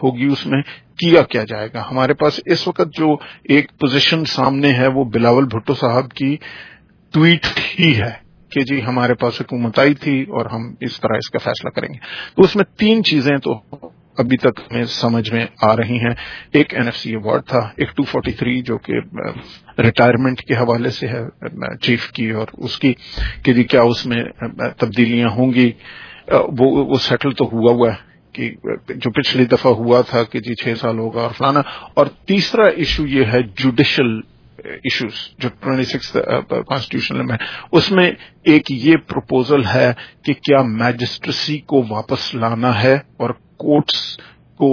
ہوگی اس میں کیا کیا جائے گا. ہمارے پاس اس وقت جو ایک پوزیشن سامنے ہے وہ بلاول بھٹو صاحب کی ٹویٹ ہی ہے کہ جی ہمارے پاس حکومت آئی تھی اور ہم اس طرح اس کا فیصلہ کریں گے. تو اس میں 3 چیزیں تو ابھی تک ہمیں سمجھ میں آ رہی ہیں. ایک این ایف سی ایوارڈ تھا, ایک 243 جو کہ ریٹائرمنٹ کے حوالے سے ہے چیف کی اور اس کی کہ جی کیا اس میں تبدیلیاں ہوں گی. وہ سیٹل تو ہوا ہے کہ جو پچھلی دفعہ ہوا تھا کہ جی 6 سال ہوگا اور فلانا. اور تیسرا ایشو یہ ہے جوڈیشل ایشوز جو 26 کانسٹیٹیوشن میں, اس میں ایک یہ پروپوزل ہے کہ کیا میجسٹریسی کو واپس لانا ہے اور کورٹس کو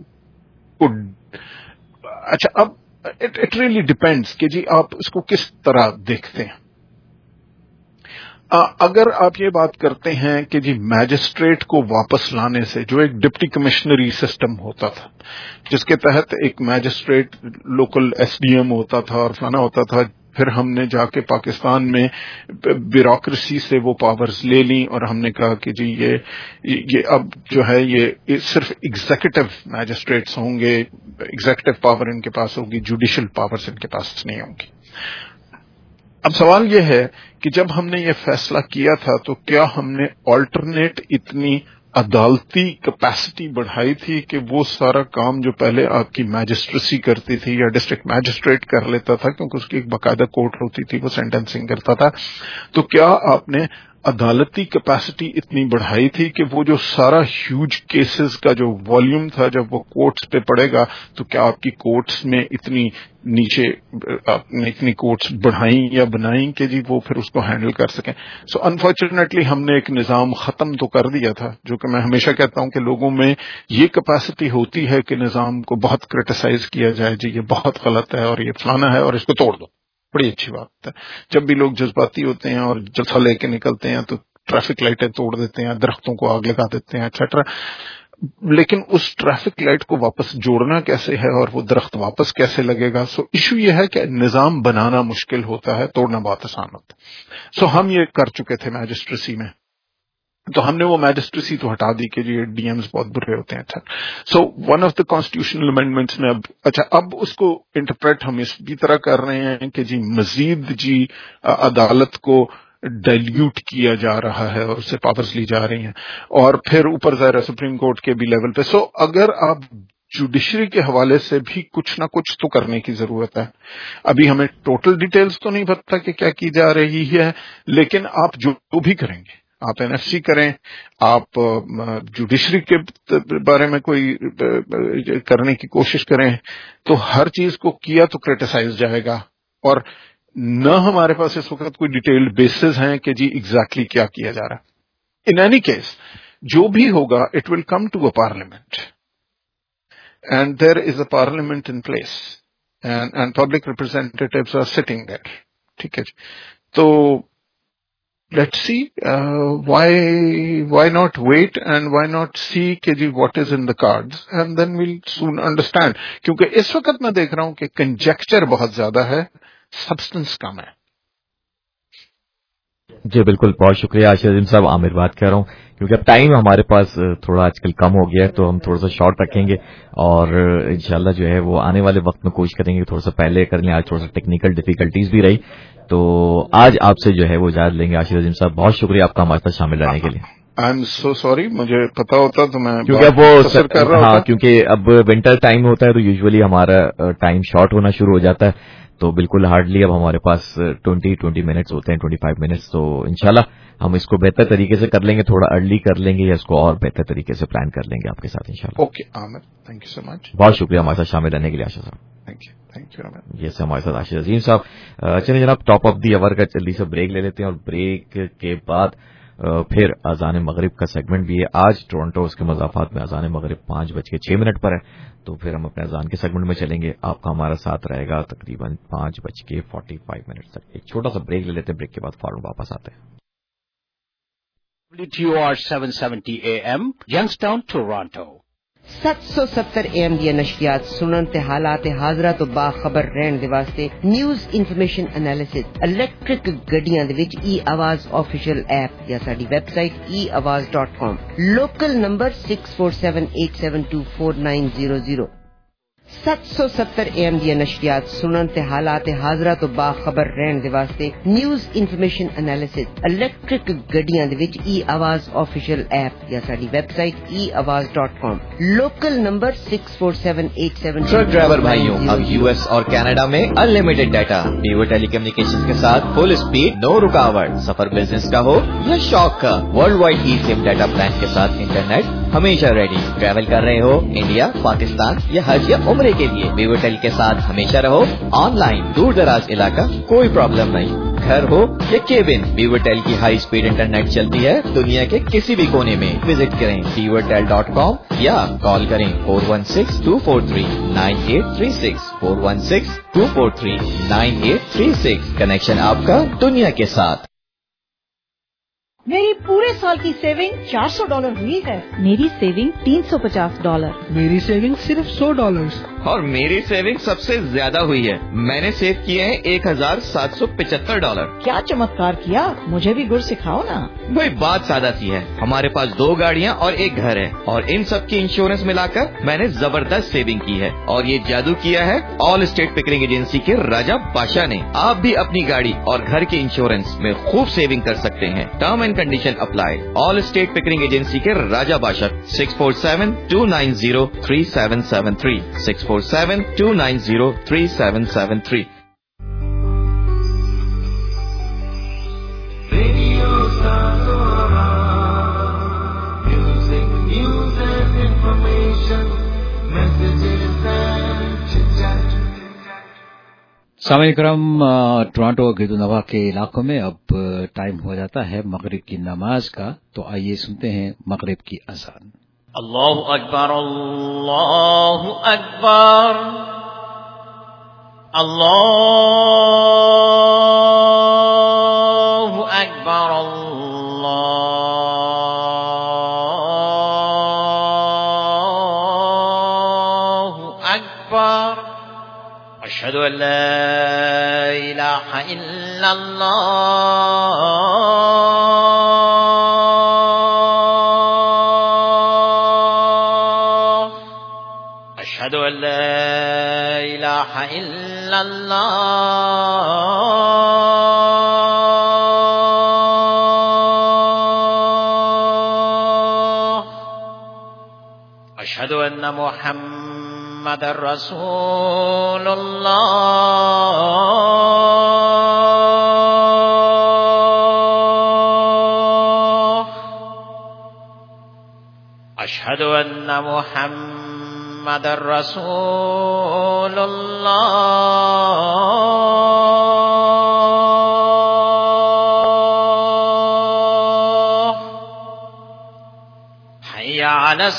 اچھا اب اٹ ریئلی ڈیپینڈس کہ جی آپ اس کو کس طرح دیکھتے ہیں. اگر آپ یہ بات کرتے ہیں کہ جی میجسٹریٹ کو واپس لانے سے, جو ایک ڈپٹی کمشنری سسٹم ہوتا تھا جس کے تحت ایک magistrate local S D M ہوتا تھا اور فلانا ہوتا تھا, پھر ہم نے جا کے پاکستان میں بیوروکریسی سے وہ پاورز لے لیں اور ہم نے کہا کہ جی یہ اب جو ہے یہ صرف ایگزیکٹو میجسٹریٹس ہوں گے, ایگزیکٹو پاور ان کے پاس ہوگی, جوڈیشل پاورز ان کے پاس نہیں ہوں گی. اب سوال یہ ہے کہ جب ہم نے یہ فیصلہ کیا تھا تو کیا ہم نے آلٹرنیٹ اتنی عدالتی کیپیسٹی بڑھائی تھی کہ وہ سارا کام جو پہلے آپ کی میجسٹریسی کرتی تھی یا ڈسٹرکٹ میجسٹریٹ کر لیتا تھا کیونکہ اس کی ایک باقاعدہ کورٹ ہوتی تھی, وہ سینٹینسنگ کرتا تھا, تو کیا آپ نے عدالتی کیپیسٹی اتنی بڑھائی تھی کہ وہ جو سارا ہیوج کیسز کا جو والیوم تھا جب وہ کورٹس پہ پڑے گا تو کیا آپ کی کورٹس میں اتنی نیچے آپ نے اتنی کورٹس بڑھائیں یا بنائیں کہ جی وہ پھر اس کو ہینڈل کر سکیں. سو انفارچونیٹلی ہم نے ایک نظام ختم تو کر دیا تھا, جو کہ میں ہمیشہ کہتا ہوں کہ لوگوں میں یہ کیپیسٹی ہوتی ہے کہ نظام کو بہت کرٹیسائز کیا جائے, جی یہ بہت غلط ہے اور یہ فلانا ہے اور اس کو توڑ دو. بڑی اچھی بات ہے. جب بھی لوگ جذباتی ہوتے ہیں اور جلسہ لے کے نکلتے ہیں تو ٹریفک لائٹیں توڑ دیتے ہیں, درختوں کو آگ لگا دیتے ہیں ایٹسٹرا. لیکن اس ٹریفک لائٹ کو واپس جوڑنا کیسے ہے اور وہ درخت واپس کیسے لگے گا؟ سو ایشو یہ ہے کہ نظام بنانا مشکل ہوتا ہے, توڑنا بہت آسان ہوتا ہے. سو ہم یہ کر چکے تھے میجسٹریسی میں, تو ہم نے وہ میجسٹریسی تو ہٹا دی کہ جی ڈی ایمز بہت برے ہوتے ہیں. So one of the constitutional amendments میں اب اس کو انٹرپریٹ ہم اس بھی طرح کر رہے ہیں کہ جی مزید جی عدالت کو ڈائلیوٹ کیا جا رہا ہے اور اس سے پاورز لی جا رہی ہیں, اور پھر اوپر ظاہر سپریم کورٹ کے بھی لیول پہ. سو اگر آپ جوڈیشری کے حوالے سے بھی کچھ نہ کچھ تو کرنے کی ضرورت ہے. ابھی ہمیں ٹوٹل ڈیٹیلز تو نہیں پتا کہ کیا کی جا رہی ہے, لیکن آپ جو بھی کریں گے, آپ این ایف سی کریں, آپ جوڈیشری کے بارے میں کوئی کرنے کی کوشش کریں, تو ہر چیز کو کیا تو کرٹیسائز جائے گا, اور نہ ہمارے پاس اس وقت کوئی ڈیٹیلڈ بیسز ہیں کہ جی ایگزیکٹلی کیا کیا جا رہا ہے. ان اینی کیس جو بھی ہوگا it will come to a parliament, and there is a parliament in place and public representatives are sitting there. ٹھیک ہے جی, تو let's see why not wait and why not see کہ جی what is in the cards and then we'll soon understand. کیونکہ اس وقت میں دیکھ رہا ہوں کہ کنجیکچر بہت زیادہ ہے, سبسٹنس کم ہے. جی بالکل, بہت شکریہ عاشر عظیم صاحب. عامر بات کر رہا ہوں کیونکہ اب ٹائم ہمارے پاس تھوڑا آج کل کم ہو گیا ہے, تو ہم تھوڑا سا شارٹ رکھیں گے اور انشاءاللہ جو ہے وہ آنے والے وقت میں کوشش کریں گے تھوڑا سا پہلے کر لیں. آج تھوڑا سا ٹیکنیکل ڈیفیکلٹیز بھی رہی, تو آج آپ سے جو ہے وہ اجازت لیں گے. عاشر عظیم صاحب بہت شکریہ آپ کا ہمارے ساتھ شامل رہنے کے لیے. آئی ایم سو سوری, مجھے پتا ہوتا تو میں کیونکہ وہ کیونکہ اب ونٹر ٹائم ہوتا ہے تو یوزولی ہمارا ٹائم شارٹ ہونا شروع ہو جاتا ہے, تو بالکل ہارڈلی اب ہمارے پاس 20 منٹس ہوتے ہیں, 25 منٹس. تو انشاءاللہ ہم اس کو بہتر طریقے سے کر لیں گے, تھوڑا ارلی کر لیں گے یا اس کو اور بہتر طریقے سے پلان کر لیں گے آپ کے ساتھ انشاءاللہ. Okay Aamir, thank you so much. بہت شکریہ ہمارے ساتھ شامل رہنے کے لیے عاشر صاحب. تھینک یو عامر. یس, ہمارے ساتھ عاشر عظیم صاحب. چلیں جناب, ٹاپ آف دی آور کا جلدی سے بریک لے لیتے ہیں, اور بریک کے بعد پھر اذان مغرب کا سیگمنٹ بھی ہے. آج ٹورنٹو اس کے مضافات میں اذان مغرب 5:06 پر ہے, تو پھر ہم اپنے اذان کے سیگمنٹ میں چلیں گے. آپ کا ہمارا ساتھ رہے گا تقریباً 5:45 تک. ایک چھوٹا سا بریک لے لیتے ہیں, بریک کے بعد فوراً واپس آتے ہیں. WTOR 770 AM, Youngstown, Toronto. 770 AM ਦੀਆਂ ਨਸ਼ਰੀਆਤ ਸੁਣਨ ਤੇ ਹਾਲਾਤ ਹਾਜ਼ਰਾ ਤੋਂ ਬਾਖਬਰ ਰਹਿਣ ਦੇ ਵਾਸਤੇ ਨਿਊਜ਼ ਇਨਫੋਰਮੇਸ਼ਨ ਐਨਾਲਿਸਿਸ ਇਲੈਕਟ੍ਰਿਕ ਗੱਡੀਆਂ ਦੇ ਵਿੱਚ e-ਆਵਾਜ਼ ਆਫੀਸ਼ੀਅਲ ਐਪ ਜਾਂ ਸਾਡੀ website eawaz.com local number 6478724900 770 AM ਦੀਆਂ ਨਸ਼ਰੀਆਤ ਸੁਣਨ ਤੇ ਹਾਲਾਤ ਹਾਜ਼ਰਾ ਤੋਂ ਬਾਖਬਰ ਰਹਿਣ ਦੇ ਵਾਸਤੇ ਨਿਊਜ਼ ਇਨਫੋਰਮੇਸ਼ਨ ਐਨਾਲਿਸਿਸ ਇਲੈਕਟ੍ਰਿਕ ਗੱਡੀਆਂ ਦੇ ਵਿੱਚ e-ਆਵਾਜ਼ ਆਫੀਸ਼ੀਅਲ ਐਪ ਜਾਂ ਸਾਡੀ website eawaz.com local number 647872 truck driver भाइयों, अब यूएस और कनाडा में अनलिमिटेड डाटा वीवो टेलीकम्युनिकेशंस के साथ फुल स्पीड, नो रुकावट। सफर बिजनेस का हो या शौक का, world wide e SIM data plan के साथ इंटरनेट हमेशा रेडी। ट्रैवल कर रहे हो इंडिया, पाकिस्तान या हज या उम्रे के लिए, वीवो टेल के साथ हमेशा रहो ऑनलाइन। दूर दराज इलाका, कोई प्रॉब्लम नहीं। घर हो या केबिन, वीवोटेल की हाई स्पीड इंटरनेट चलती है दुनिया के किसी भी कोने में। विजिट करें वीवोटेल.com या कॉल करें 416-243-9836 416-243-9836। कनेक्शन आपका दुनिया के साथ। मेरी पूरे साल की सेविंग $400 हुई है। मेरी सेविंग $350। मेरी सेविंग सिर्फ $100। और मेरी सेविंग सबसे ज्यादा हुई है, मैंने सेव किए हैं $1775। क्या चमत्कार किया, मुझे भी गुर सिखाओ ना। वही बात सादा सी है, हमारे पास 2 गाड़ियाँ और 1 घर है और इन सब की इंश्योरेंस मिलाकर मैंने जबरदस्त सेविंग की है। और ये जादू किया है ऑल स्टेट पिकरिंग एजेंसी के राजा बादशाह ने। आप भी अपनी गाड़ी और घर के इंश्योरेंस में खूब सेविंग कर सकते हैं। Term and condition apply. All state Pickering agency के राजा बादशाह 647-290-3773 647-290-3773। सामईन करम, टोरंटो गिरदुनवा के इलाकों में अब टाइम हो जाता है मगरिब की नमाज का, तो आइए सुनते हैं मगरिब की अज़ान। अल्लाहु अकबर, अल्लाहु अकबर, अल्लाहु अकबर, अल्लाहु अकबर। अशहदु अन ला इलाहा इल्लल्लाह, अशहदु अन ला इलाहा इल्लल्लाह, अशहदु अन्न मुहम्मदर रसूलुल्लाह, अशहदु अन्न मुहम्मदर रसूलुल्लाह, हय्या अलस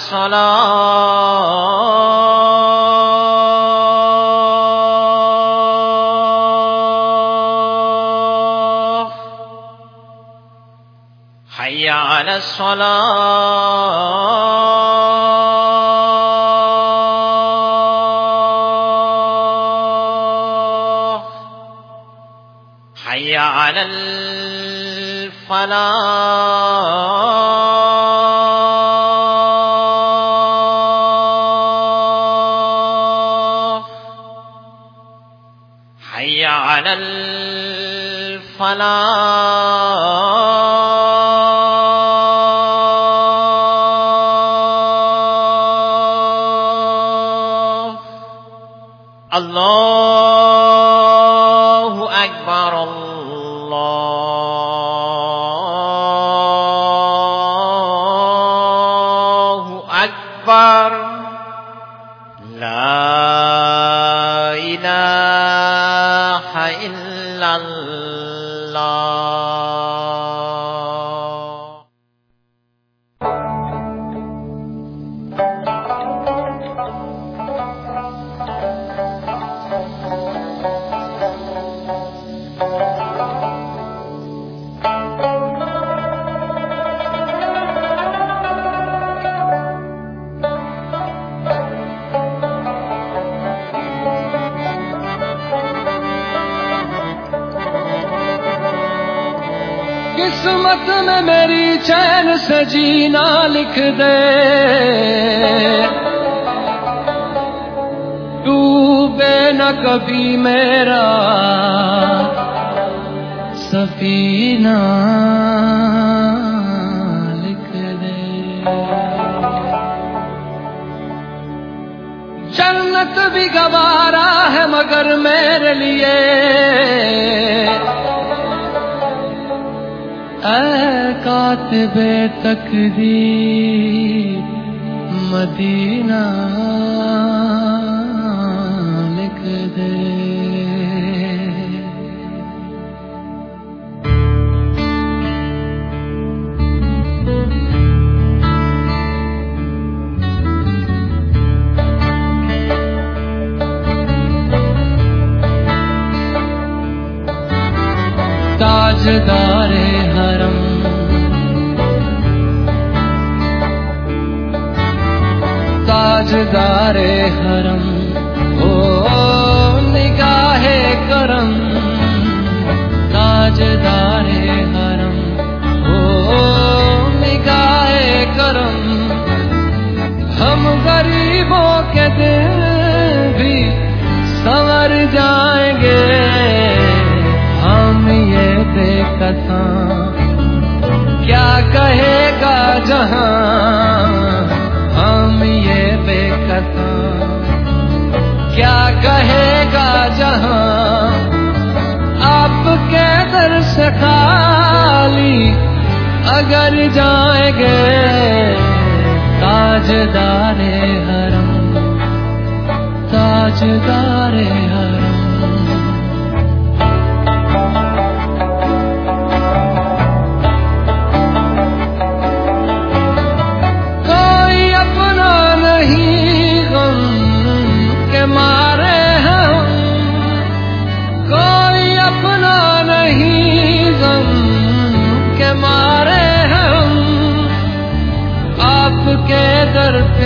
सलाह, हय्या अलस सलाह, हय्या अलल फलाह, हय्या अलल फलाह। अल्लाहु अकबर, अल्लाहु अकबर, ला इलाहा इल्लल्लाह। قسمت میں میری چین سے جینا لکھ دے ڈوبے نہ کبھی میرا سفینہ لکھ دے جنت بھی گوارا ہے مگر میرے لیے اے کاتب تقدیر مدینہ لکھ دے تاجدار حرم تاجدار حرم او نگاہ کرم تاجدار حرم او نگاہ کرم ہم غریبوں کے دل بھی سنور جائیں گے ہم یہ بے قسم کیا کہے گا جہاں ہم یہ بے قسم کیا کہے گا جہاں آپ کے در سے خالی اگر جائیں گے تاجدار حرم تاجدار حرم مارے ہم کوئی اپنا نہیں غم کے مارے ہم آپ کے در پہ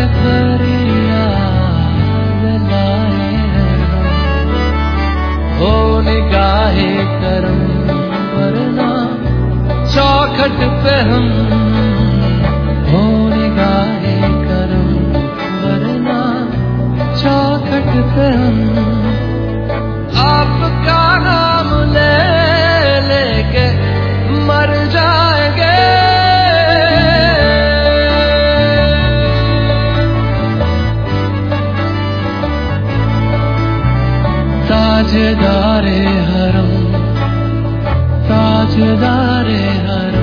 فریاد لائے ہیں ہو نگاہ کرم ورنہ چوکھٹ پہ ہم ہو نگاہ کرم ورنہ چوکھٹ پہ ہم آپ کا نام لے لے کے مر جائیں گے تاجدار حرم تاجدار حرم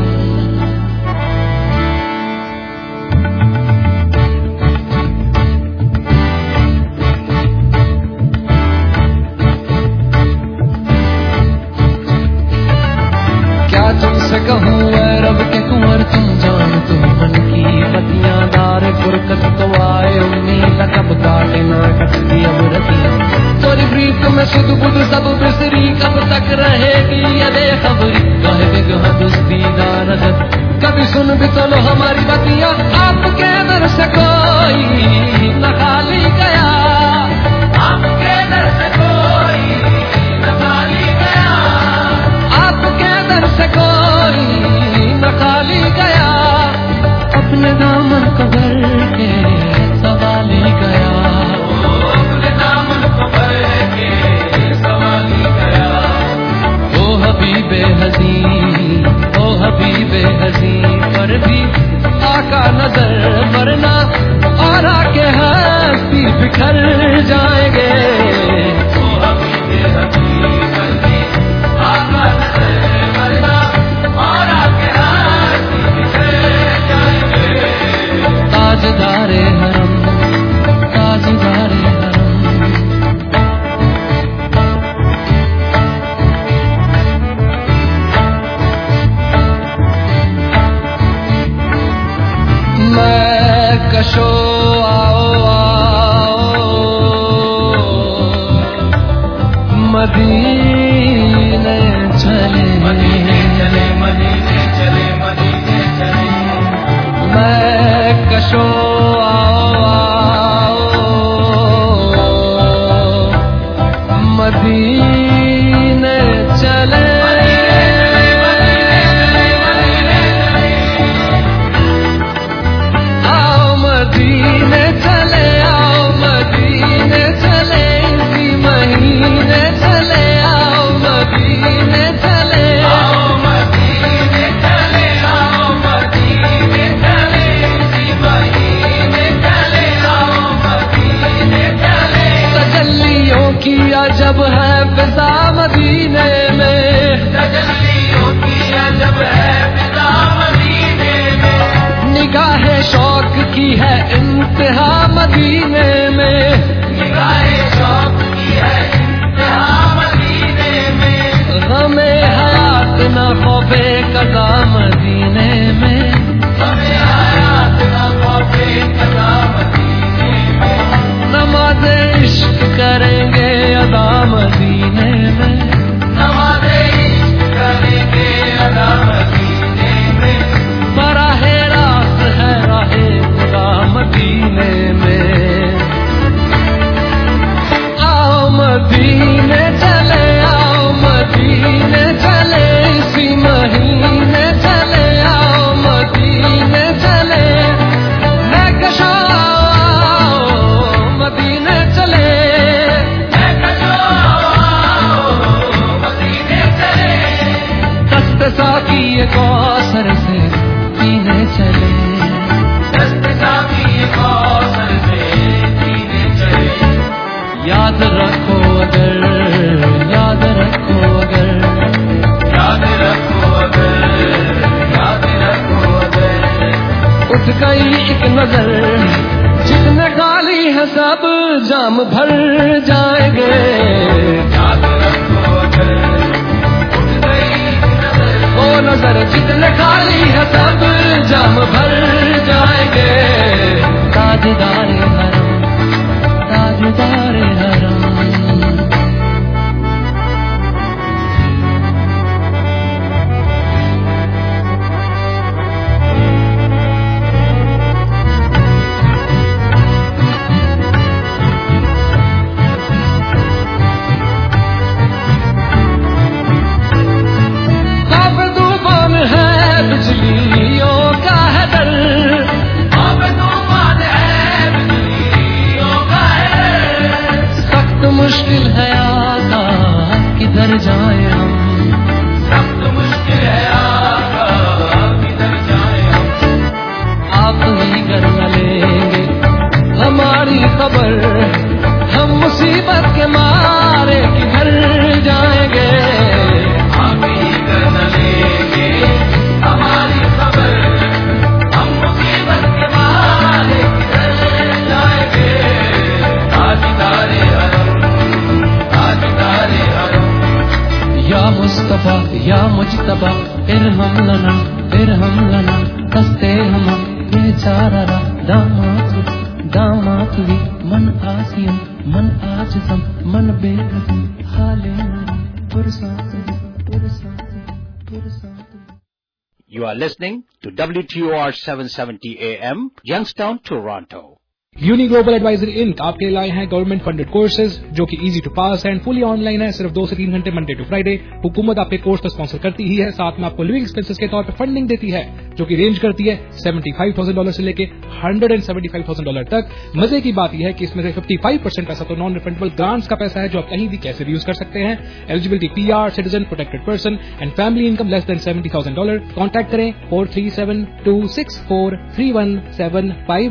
تم سے کہوں اے رب کے کنور تم جان تم من کی بتیاں دار فرقت تو آئے امید کب کاٹے نہ کٹتی اب رتیاں تیری پریت میں شد بدھ سب بسری کب تک رہے گی یہ بے خبری گاہ بگہ دستی دارت کبھی سن بھی تو لو ہماری بتیاں آپ کے در سے کوئی نہ خالی گیا آپ کے در سے کوئی نہ خالی گیا آپ کے در سے کوئی نہ خالی گیا اپنے دامن کو بھر کے سوالی گیا اپنے دامن کو بھر کے سوالی گیا او حبیب حزین او حبیب حزین پر بھی آقا نظر ورنہ اور آکے ہستی بکھر جائیں گے او حبیب حزین پر بھی آقا نظر تاجدار حرم تاجدار حرم میں کشو آؤ آؤ जब है फिजा मदीने में, तजल्ली होती है जब है फिजा मदीने में, निगाहे शौक की है इंतहा मदीने में, निगाहे शौक की है इंतहा मदीने में, हमें हयात न खौफे कज़ा मदीने में, हमें हयात न खौफे कज़ा मदीने में, नमाज़े इश्क करेंगे अदा मदीने में, नमाज़े इश्क करेंगे अदा मदीने में, बराहे रास्त है राहे खुदा मदीने में। आओ मदीने चले, आओ मदीने चले, इसी महीने चले, आओ मदीने चले, मैं कशा मदीने चले, मैं कशा मदीने चले, दस्त साकी कौसर से पीने चले, दस्त साकी कौसर से पीने चले, याद रखो अगर, याद रखो अगर, याद रखो अगर, याद रखो अगर, उठ गई एक नजर, जितने गाली है सब जाम भर जाएंगे, याद रखो अगर, उठ गई एक नजर, वो नजर जितने गाली है सब जाम भर जाएंगे, ताजदारे हरम, ताजदारे हरम। अब तूफान है बिजलियों का है डर, अब तूफान है बिजलियों का है डर, सख्त मुश्किल है आका किधर जाए हम, सख्त मुश्किल है आका किधर जाए हम, आप ही कर न लेंगे हमारी खबर, हम मुसीबत के मारे किधर जाएंगे, आप ही कर न लेंगे हमारी खबर, हम मुसीबत के मारे किधर जाएंगे, ताजदारे हरम, ताजदारे हरम, या मुस्तफा या मुजतबा इरहम लना, इरहम लना, दस्ते हम बेचारा दामात, दामात भी मन आसियम, मन आजम, मन बेकसम, हाले मरी पुरसात, पुरसात, पुरसात। You are listening to WTOR 770 AM, Youngstown, Toronto. Uni global advisory Inc आपके लिए लाए हैं गवर्नमेंट फंडेड कोर्सेज जो कि easy to pass and fully online है, सिर्फ 2 से 3 घंटे मंडे टू फ्राइडे। हुकूमत आपके कोर्स को स्पॉन्सर करती ही है, साथ में आपको लिविंग एक्सपेंसेस के तौर पर फंडिंग देती है जो कि रेंज करती है $75,000 से लेके $175,000 तक। मजे की बात यह है कि इसमें से 55% पैसा तो नॉन रिफंडेबल ग्रांट्स का पैसा है जो आप कहीं भी कैसे भी यूज कर सकते हैं। Eligibility PR, citizen, protected person and family income less than $70,000। Contact करें 437-264-3175,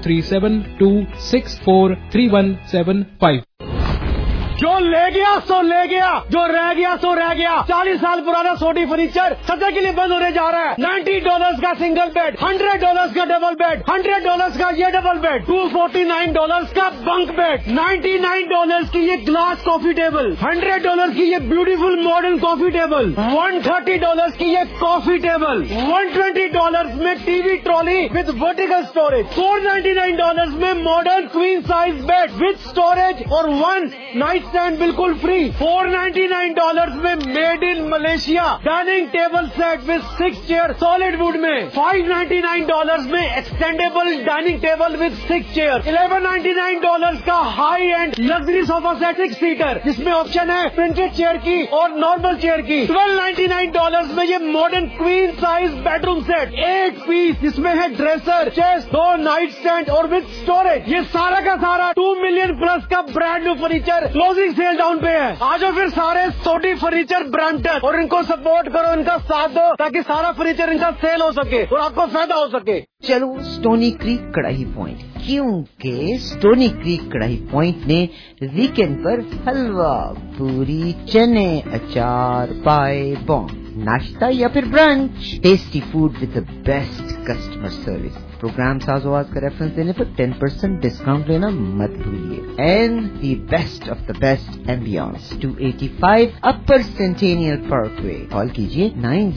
437-264-3175। जो ले गया सो ले गया, जो रह गया सो रह गया। 40 साल पुराना सोडी फर्नीचर सदा के लिए बंद होने जा रहा है। $90 का सिंगल बेड, $100 का डबल बेड, $100 का ये डबल बेड, $249 का बंक बेड, $99 की ये ग्लास कॉफी टेबल, $100 की ये ब्यूटीफुल मॉडर्न कॉफी टेबल, $130 की ये कॉफी टेबल, $120 में TV trolley with vertical storage, $499 में modern queen size bed with storage और 1 नाइट स्टैंड बिल्कुल फ्री। $499 में made in Malaysia dining table set with 6 chair solid wood में। $599 में extendable dining table with 6 chair. $1199 का high end luxury sofa set 6 seater जिसमें option है प्रिंटेड चेयर की और नॉर्मल चेयर की। $1299 में ये modern queen size bedroom set 8 piece जिसमें है ड्रेसर, चेस्ट, 2 नाइट स्टैंड और विद स्टोरेज। ये सारा का सारा $2 मिलियन प्लस का brand new furniture closing closing sale down पे है। आज फिर सारे सोडी फर्नीचर ब्रांडेड, और इनको सपोर्ट करो, इनका साथ दो, ताकि सारा फर्नीचर इनका सेल हो सके और आपको फायदा हो सके। चलो स्टोनी क्रीक कढ़ाई पॉइंट, क्योंकि स्टोनी क्रीक कढ़ाई पॉइंट ने वीकेंड पर हलवा, पूरी, चने, अचार, पाए, बॉम्ब, नाश्ता या फिर brunch, tasty food with the best customer service. Program साज़ोआज़ का रेफरेंस देने पर 10% डिस्काउंट लेना मत भूलिए। And the best of the best ambience, 285 upper centennial parkway. Call कीजिए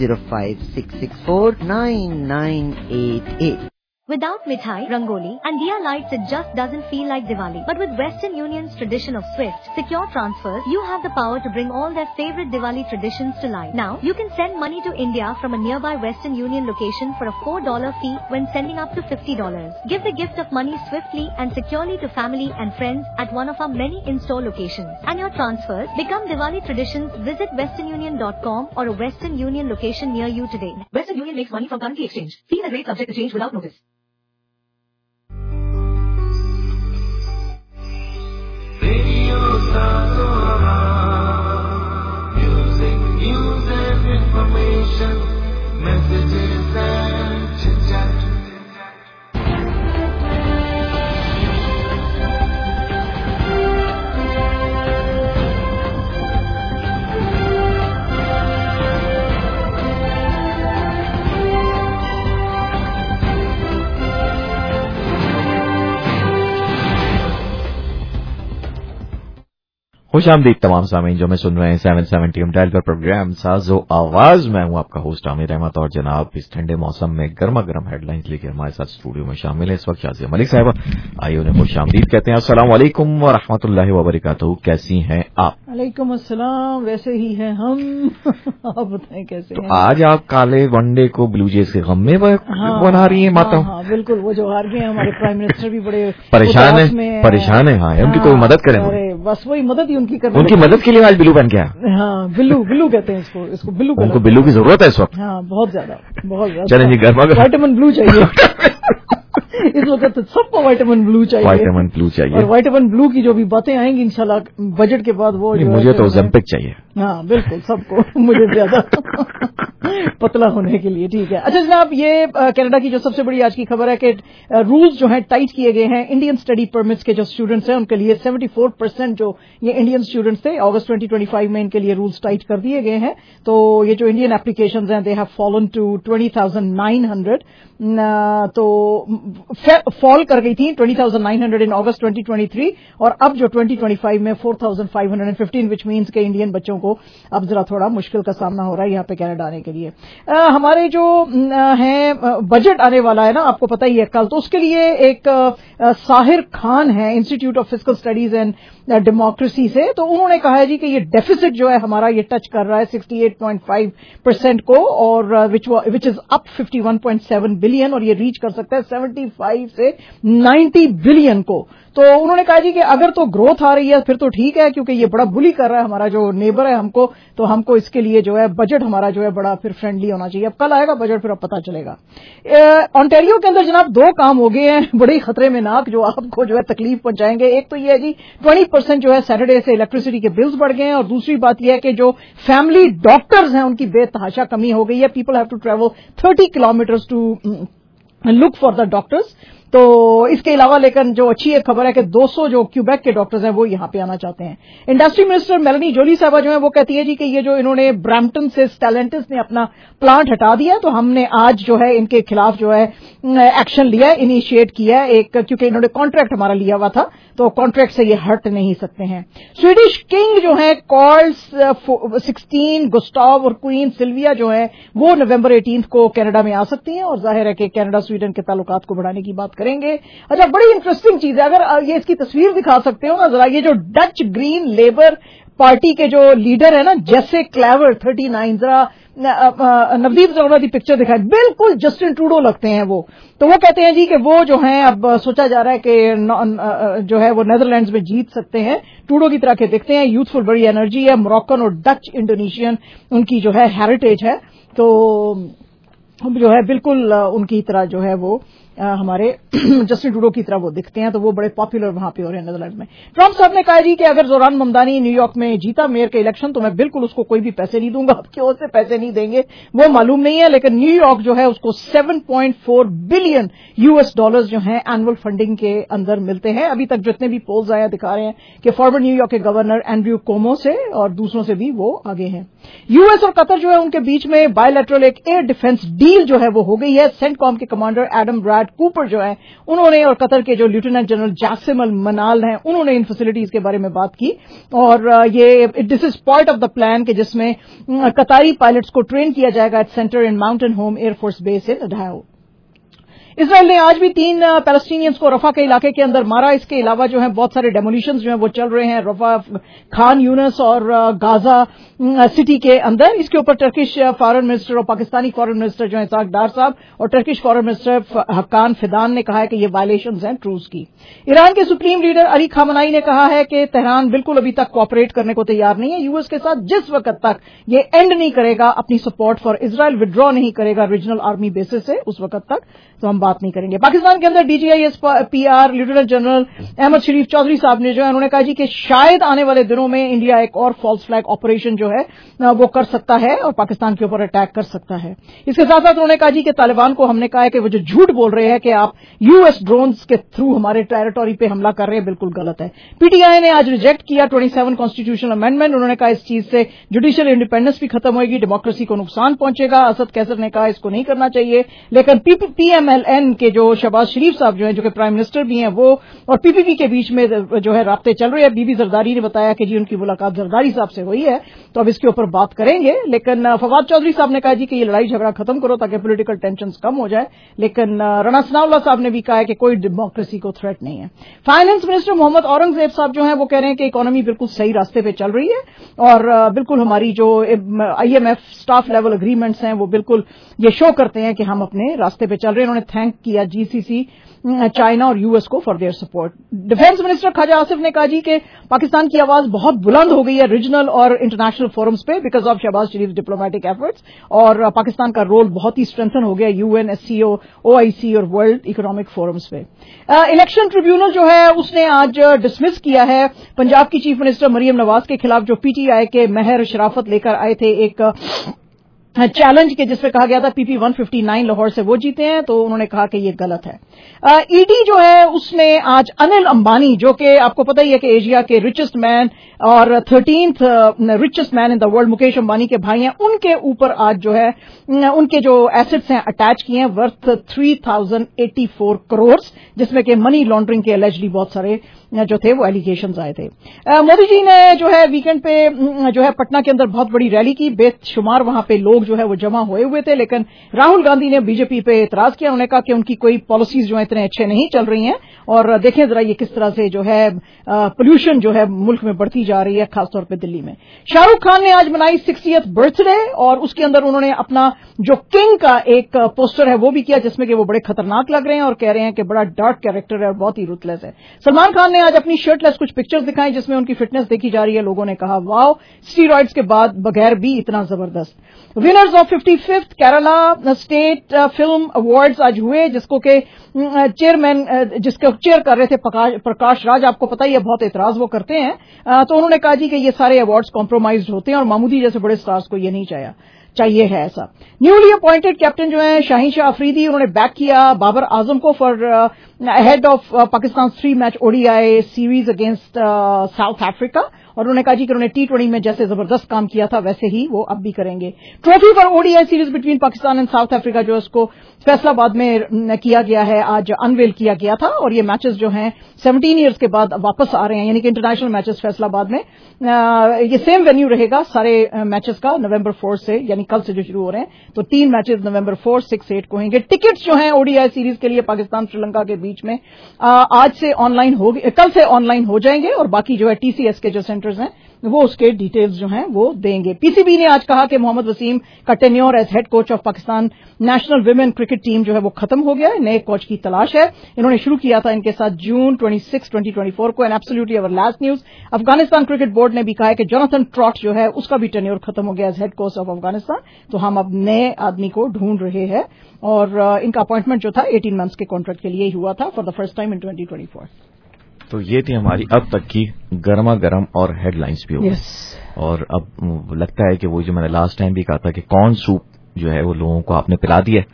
9056649988। Without mithai, rangoli and diya lights, it just doesn't feel like Diwali. But with Western Union's tradition of swift, secure transfers, you have the power to bring all their favorite Diwali traditions to life. Now, you can send money to India from a nearby Western Union location for a $4 fee when sending up to $50. Give the gift of money swiftly and securely to family and friends at one of our many in-store locations. And your transfers become Diwali traditions. Visit westernunion.com or a Western Union location near you today. Western Union makes money from currency exchange. Fees and rates subject to change without notice. Radio Sazoa, music, news and information, messages and chit-chat. खुश आमदीद तमाम सामीन जो मैं सुन रहे हैं 770 dial पर programme साजो आवाज। मैं हूं आपका होस्ट आमिर अहमद और जनाब इस ठंडे मौसम में गर्मा गर्म हेडलाइंस लेकर हमारे साथ स्टूडियो में शामिल है इस वक्त शाजिया मलिक साहिबा। आइए उन्हें खुश आमदीद कहते हैं। अस्सलाम वालेकुम व रहमतुल्लाहि व बरकातहू। कैसी हैं आप? वालेकुम अस्सलाम, वैसे ही हैं हम। आप बताएं कैसे हैं? आज आप काले वनडे को ब्लू जेज के गम में बना रही हैं माता। हाँ, बिल्कुल, वो जो हार गए हमारे प्राइम मिनिस्टर भी बड़े परेशान है। हाँ, उनकी कोई मदद करें। अरे बस वही मदद ही उनकी मदद के लिए आज बिल्लू बन गया। हाँ, बिल्लू कहते हैं इसको बिल्लू। उनको बिल्लू की जरूरत है इस वक्त। हाँ, बहुत ज्यादा। चलें जी, गर्मा विटामिन ब्लू चाहिए। इस वक्त सबको विटामिन ब्लू चाहिए। और विटामिन ब्लू की जो भी बातें आएंगी इंशाल्लाह बजट के बाद, वो मुझे तो ओलंपिक चाहिए। हाँ बिल्कुल, सबको, मुझे ज्यादा पतला होने के लिए। ठीक है, अच्छा जनाब, ये कनाडा की जो सबसे बड़ी आज की खबर है कि रूल्स जो हैं टाइट किए गए हैं। इंडियन स्टडी परमिट्स के जो स्टूडेंट्स हैं उनके लिए 74% जो ये इंडियन स्टूडेंट्स थे अगस्त 2025 में, इनके लिए रूल्स टाइट कर दिए गए हैं। तो ये जो इंडियन एप्लीकेशंस हैं दे हैव फॉलन टू 20,900, तो फॉल कर गई थी 20,900 इन अगस्त 2023, और अब जो 2025 में 4,515, विच मीन्स के इंडियन बच्चों को अब जरा थोड़ा मुश्किल का सामना हो रहा है यहाँ पे कनाडा आने के लिए। हमारे जो हैं बजट आने वाला है ना, आपको पता ही है कल, तो उसके लिए एक साहिर खान है institute of physical studies and democracy से, तो उन्होंने कहा है जी कि ये डेफिसिट जो है हमारा ये टच कर रहा है 68.5% को, और विच इज अप 51.7 बिलियन, और ये रीच कर सकता है 75 से 90 बिलियन को। तो उन्होंने कहा जी कि अगर तो ग्रोथ आ रही है फिर तो ठीक है, क्योंकि ये बड़ा बुली कर रहा है हमारा जो नेबर है हमको, तो हमको इसके लिए जो है बजट हमारा जो है बड़ा फिर फ्रेंडली होना चाहिए। अब कल आएगा बजट, फिर अब पता चलेगा। ऑन्टेरियो के अंदर जनाब 2 काम हो गए हैं बड़े खतरे में नाक, जो आपको जो है तकलीफ पहुंचाएंगे। एक तो ये है जी 20% जो है सैटरडे से इलेक्ट्रिसिटी के बिल्स बढ़ गए हैं, और दूसरी बात यह है कि जो फैमिली डॉक्टर्स हैं उनकी बेतहाशा कमी हो गई है। People have to travel 30 kilometres to look for the doctors. तो इसके अलावा लेकिन जो अच्छी एक खबर है कि 200 जो क्यूबेक के डॉक्टर्स हैं वो यहां पे आना चाहते हैं। इंडस्ट्री मिनिस्टर मेलानी जोली साहबा जो है वो कहती है जी कि ये जो इन्होंने ब्रैम्पटन से स्टेलेंटिस ने अपना प्लांट हटा दिया, तो हमने आज जो है इनके खिलाफ जो है एक्शन लिया है, इनिशिएट किया है एक, क्योंकि इन्होंने कॉन्ट्रैक्ट हमारा लिया हुआ था, तो कॉन्ट्रैक्ट से ये हट नहीं सकते हैं। स्वीडिश किंग जो है कार्ल्स 16 गुस्टाव और क्वीन सिल्विया जो है वो नवंबर 18 को कनाडा में आ सकती हैं, और जाहिर है कि कनाडा स्वीडन के ताल्लुकात को बढ़ाने की बात करेंगे। अच्छा, बड़ी इंटरेस्टिंग चीज है, अगर ये इसकी तस्वीर दिखा सकते हो ना जरा, ये जो डच ग्रीन लेबर पार्टी के जो लीडर है ना जैसे क्लेवर 39, जरा नवदीप जरा की पिक्चर दिखाए, बिल्कुल जस्टिन ट्रूडो लगते हैं वो। तो वो कहते हैं जी कि वो जो हैं अब सोचा जा रहा है कि जो है वो नेदरलैंड्स में जीत सकते हैं, ट्रूडो की तरह के दिखते हैं, यूथफुल, बड़ी एनर्जी है, मोरक्कन और डच इंडोनेशियन उनकी जो है हेरिटेज है, तो जो है बिल्कुल उनकी तरह जो है वो हमारे जस्टिन ट्रूडो की तरह वो दिखते हैं, तो वो बड़े पॉपुलर वहां पे हो रहे हैं नीदरलैंड में। ट्रंप साहब ने कहा जी कि अगर जोरान ममदानी न्यूयॉर्क में जीता मेयर के इलेक्शन तो मैं बिल्कुल उसको कोई भी पैसे नहीं दूंगा। अब क्यों से पैसे नहीं देंगे वो मालूम नहीं है, लेकिन न्यूयॉर्क जो है उसको 7.4 बिलियन US डॉलर्स जो हैं एनुअल फंडिंग के अंदर मिलते हैं। अभी तक जितने भी पोल्स आया दिखा रहे हैं कि फॉरवर्ड न्यूयॉर्क के गवर्नर एंड्रयू कोमो से और दूसरों से भी वो आगे हैं। यूएस और कतर जो है उनके बीच में बायलैटरल एक एयर डिफेंस डील जो है वो हो गई है। सेंटकॉम के कमांडर एडम ब्रैड कूपर जो है उन्होंने और कतर के जो लेफ्टिनेंट जनरल जासिम अल मनाल हैं उन्होंने इन फैसिलिटीज के बारे में बात की, और ये this is part of the plan कि जिसमें कतारी पायलट्स को ट्रेन किया जाएगा at centre in mountain home air force base in Idaho. Israel ने आज भी 3 पैलेस्टीनियंस को रफा के इलाके के अंदर मारा। इसके अलावा जो है बहुत सारे डेमोलिशंस जो है वो चल रहे हैं रफा, खान यूनिस और गाजा सिटी के अंदर। इसके ऊपर टर्किश फॉरेन मिनिस्टर और पाकिस्तानी फॉरेन मिनिस्टर जो है इसाक डार साहब और टर्किश फॉरेन मिनिस्टर हक्कान फिदान ने कहा है कि ये वायलेशंस हैं ट्रूज की। ईरान के सुप्रीम लीडर अली खामनाई ने कहा है कि तेहरान बिल्कुल अभी तक कोऑपरेट करने को तैयार नहीं है यूएस के साथ। जिस वक्त तक ये एंड नहीं करेगा अपनी सपोर्ट फॉर इजराइल, विड्रॉ नहीं करेगा रीजनल आर्मी बेसिस से, उस वक्त तक तो हम बात नहीं करेंगे। पाकिस्तान के अंदर DGIS-PR lieutenant general Ahmed Sharif Chaudhry साहब ने जो है उन्होंने कहा जी कि शायद आने वाले दिनों में इंडिया एक और फॉल्स फ्लैग ऑपरेशन जो है वो कर सकता है और पाकिस्तान के ऊपर अटैक कर सकता है। इसके साथ साथ उन्होंने कहा जी कि तालिबान को हमने कहा है कि वो जो झूठ बोल रहे हैं कि आप यूएस ड्रोन्स के थ्रू हमारे टेरिटोरी पे हमला कर रहे हैं, बिल्कुल गलत है। पीटीआई ने आज रिजेक्ट किया 27 कॉन्स्टिट्यूशनल अमेंडमेंट। उन्होंने कहा इस चीज से जुडिशियल इंडिपेंडेंस भी खत्म होगी, डेमोक्रेसी को नुकसान पहुंचेगा। असद कैसर ने कहा इसको नहीं करना चाहिए, लेकिन PMLN के जो शहबाज शरीफ साहब जो है जो कि प्राइम मिनिस्टर भी हैं वो और PPP के बीच में जो है राब्ते चल रहे हैं। बीबी जरदारी ने बताया कि जी उनकी मुलाकात जरदारी साहब से हुई है, तो अब इसके ऊपर बात करेंगे। लेकिन फवाद चौधरी साहब ने कहा जी कि ये लड़ाई झगड़ा खत्म करो ताकि पॉलिटिकल टेंशंस कम हो जाए। लेकिन राणा सनाउल्लाह साहब ने भी कहा है कि कोई डेमोक्रेसी को थ्रेट नहीं है। फाइनेंस मिनिस्टर मोहम्मद औरंगजेब साहब जो है वो कह रहे हैं कि इकोनॉमी बिल्कुल सही रास्ते पे चल रही है और बिल्कुल हमारी जो IMF स्टाफ लेवल एग्रीमेंट्स हैं वो बिल्कुल ये शो करते हैं कि हम अपने रास्ते पे चल रहे हैं। उन्होंने थैंक किया GCC, चाइना और यूएस को for their support. Defence minister Khawaja Asif ने कहा जी कि पाकिस्तान की आवाज बहुत बुलंद हो गई है रीजनल और इंटरनेशनल फोरम्स पे because of Shehbaz Sharif diplomatic efforts, और पाकिस्तान का रोल बहुत ही स्ट्रेंथन हो गया UN, SCO, OIC और वर्ल्ड इकोनॉमिक फोरम्स पे। इलेक्शन ट्रिब्यूनल जो है उसने आज डिसमिस किया है पंजाब की चीफ मिनिस्टर मरियम नवाज के खिलाफ जो PTI के महर शराफत लेकर आए थे एक चैलेंज के जिसमें कहा गया था PP 159 लाहौर से वो जीते हैं, तो उन्होंने कहा कि ये गलत है। ED जो है उसने आज अनिल अंबानी जो कि आपको पता ही है कि एशिया के रिचेस्ट मैन और 13th richest man in the world Mukesh Ambani के भाई हैं, उनके ऊपर आज जो है उनके जो एसेट्स हैं अटैच किए हैं वर्थ 3084 करोड़, जिसमें कि मनी लॉन्ड्रिंग के एलिजिडली बहुत सारे जो थे वो एलिगेशंस आए थे। मोदी जी ने जो है वीकेंड पे जो है पटना के अंदर बहुत बड़ी रैली की, बेशुमार वहां पे लोग जो है वो जमा हुए थे, लेकिन राहुल गांधी ने बीजेपी पे एतराज किया। उन्होंने कहा कि उनकी कोई पॉलिसीज जो है इतने अच्छे नहीं चल रही हैं और देखें जरा ये किस तरह से जो है पोल्यूशन जो है मुल्क में बढ़ती जा रही है, खासतौर पर दिल्ली में। शाहरुख खान ने आज मनाई 60th बर्थडे और उसके अंदर उन्होंने अपना जो किंग का एक पोस्टर है वो भी किया जिसमें कि वो बड़े खतरनाक लग रहे हैं और कह रहे हैं कि बड़ा डार्क कैरेक्टर है और बहुत ही रुथलेस है। सलमान खान ने आज अपनी शर्टलेस कुछ पिक्चर्स दिखाई जिसमें उनकी फिटनेस देखी जा रही है। लोगों ने कहा वाओ, स्टीरॉइड्स के बाद बगैर भी इतना जबरदस्त। Winners of 55th Kerala state film awards आज हुए जिसको के चेयरमैन जिसको चेयर कर रहे थे प्रकाश राज, आपको पता ही है बहुत एतराज वो करते हैं, तो उन्होंने कहा जी कि ये सारे अवार्ड्स कॉम्प्रोमाइज्ड होते हैं और मामूदी जैसे बड़े स्टार्स को ये नहीं चाहिए है ऐसा। न्यूली अपॉइंटेड कैप्टन जो है शाहीन शाह अफरीदी, उन्होंने बैक किया बाबर आजम को for head of Pakistan 3 match ODI series against South Africa, और उन्होंने कहा जी कि उन्होंने T20 में जैसे जबरदस्त काम किया था वैसे ही वो अब भी करेंगे। Trophy for ODI series between Pakistan and South Africa जो इसको फैसलाबाद में किया गया है आज अनवेल किया गया था और ये मैचेस जो हैं 17 ईयर्स के बाद वापस आ रहे हैं, यानी कि इंटरनेशनल मैचेस फैसलाबाद में ये सेम वेन्यू रहेगा सारे मैचेस का नवंबर 4 से, यानी कल से जो शुरू हो रहे हैं, तो 3 मैचेस नवंबर 4, 6, 8 को होंगे। टिकट्स जो हैं ODI सीरीज के लिए पाकिस्तान श्रीलंका के बीच में आज से ऑनलाइन कल से ऑनलाइन हो जाएंगे और बाकी जो है TCS के जो सेंटर सेंटर्स हैं वो उसके डिटेल्स जो हैं वो देंगे। पीसीबी ने आज कहा कि मोहम्मद वसीम का tenure as head coach of Pakistan national women cricket team जो है वो खत्म हो गया है, नए कोच की तलाश है। इन्होंने शुरू किया था इनके साथ जून 26, 2024 को। And absolutely our last news, Afghanistan cricket board ने भी कहा है कि जोनाथन ट्रॉट जो है उसका भी टेन्योर खत्म हो गया as head coach of Afghanistan. तो हम अब नए आदमी को ढूंढ रहे हैं और इनका अपॉइंटमेंट जो था 18 मंथ्स के कॉन्ट्रैक्ट के लिए हुआ था for the first time in 2024। तो ये थी हमारी अब तक की गर्मा गर्म और हेडलाइंस भी हो गई। और अब लगता है कि वो जो मैंने लास्ट टाइम भी कहा था कि कॉर्न सूप जो है वो लोगों को आपने पिला दिया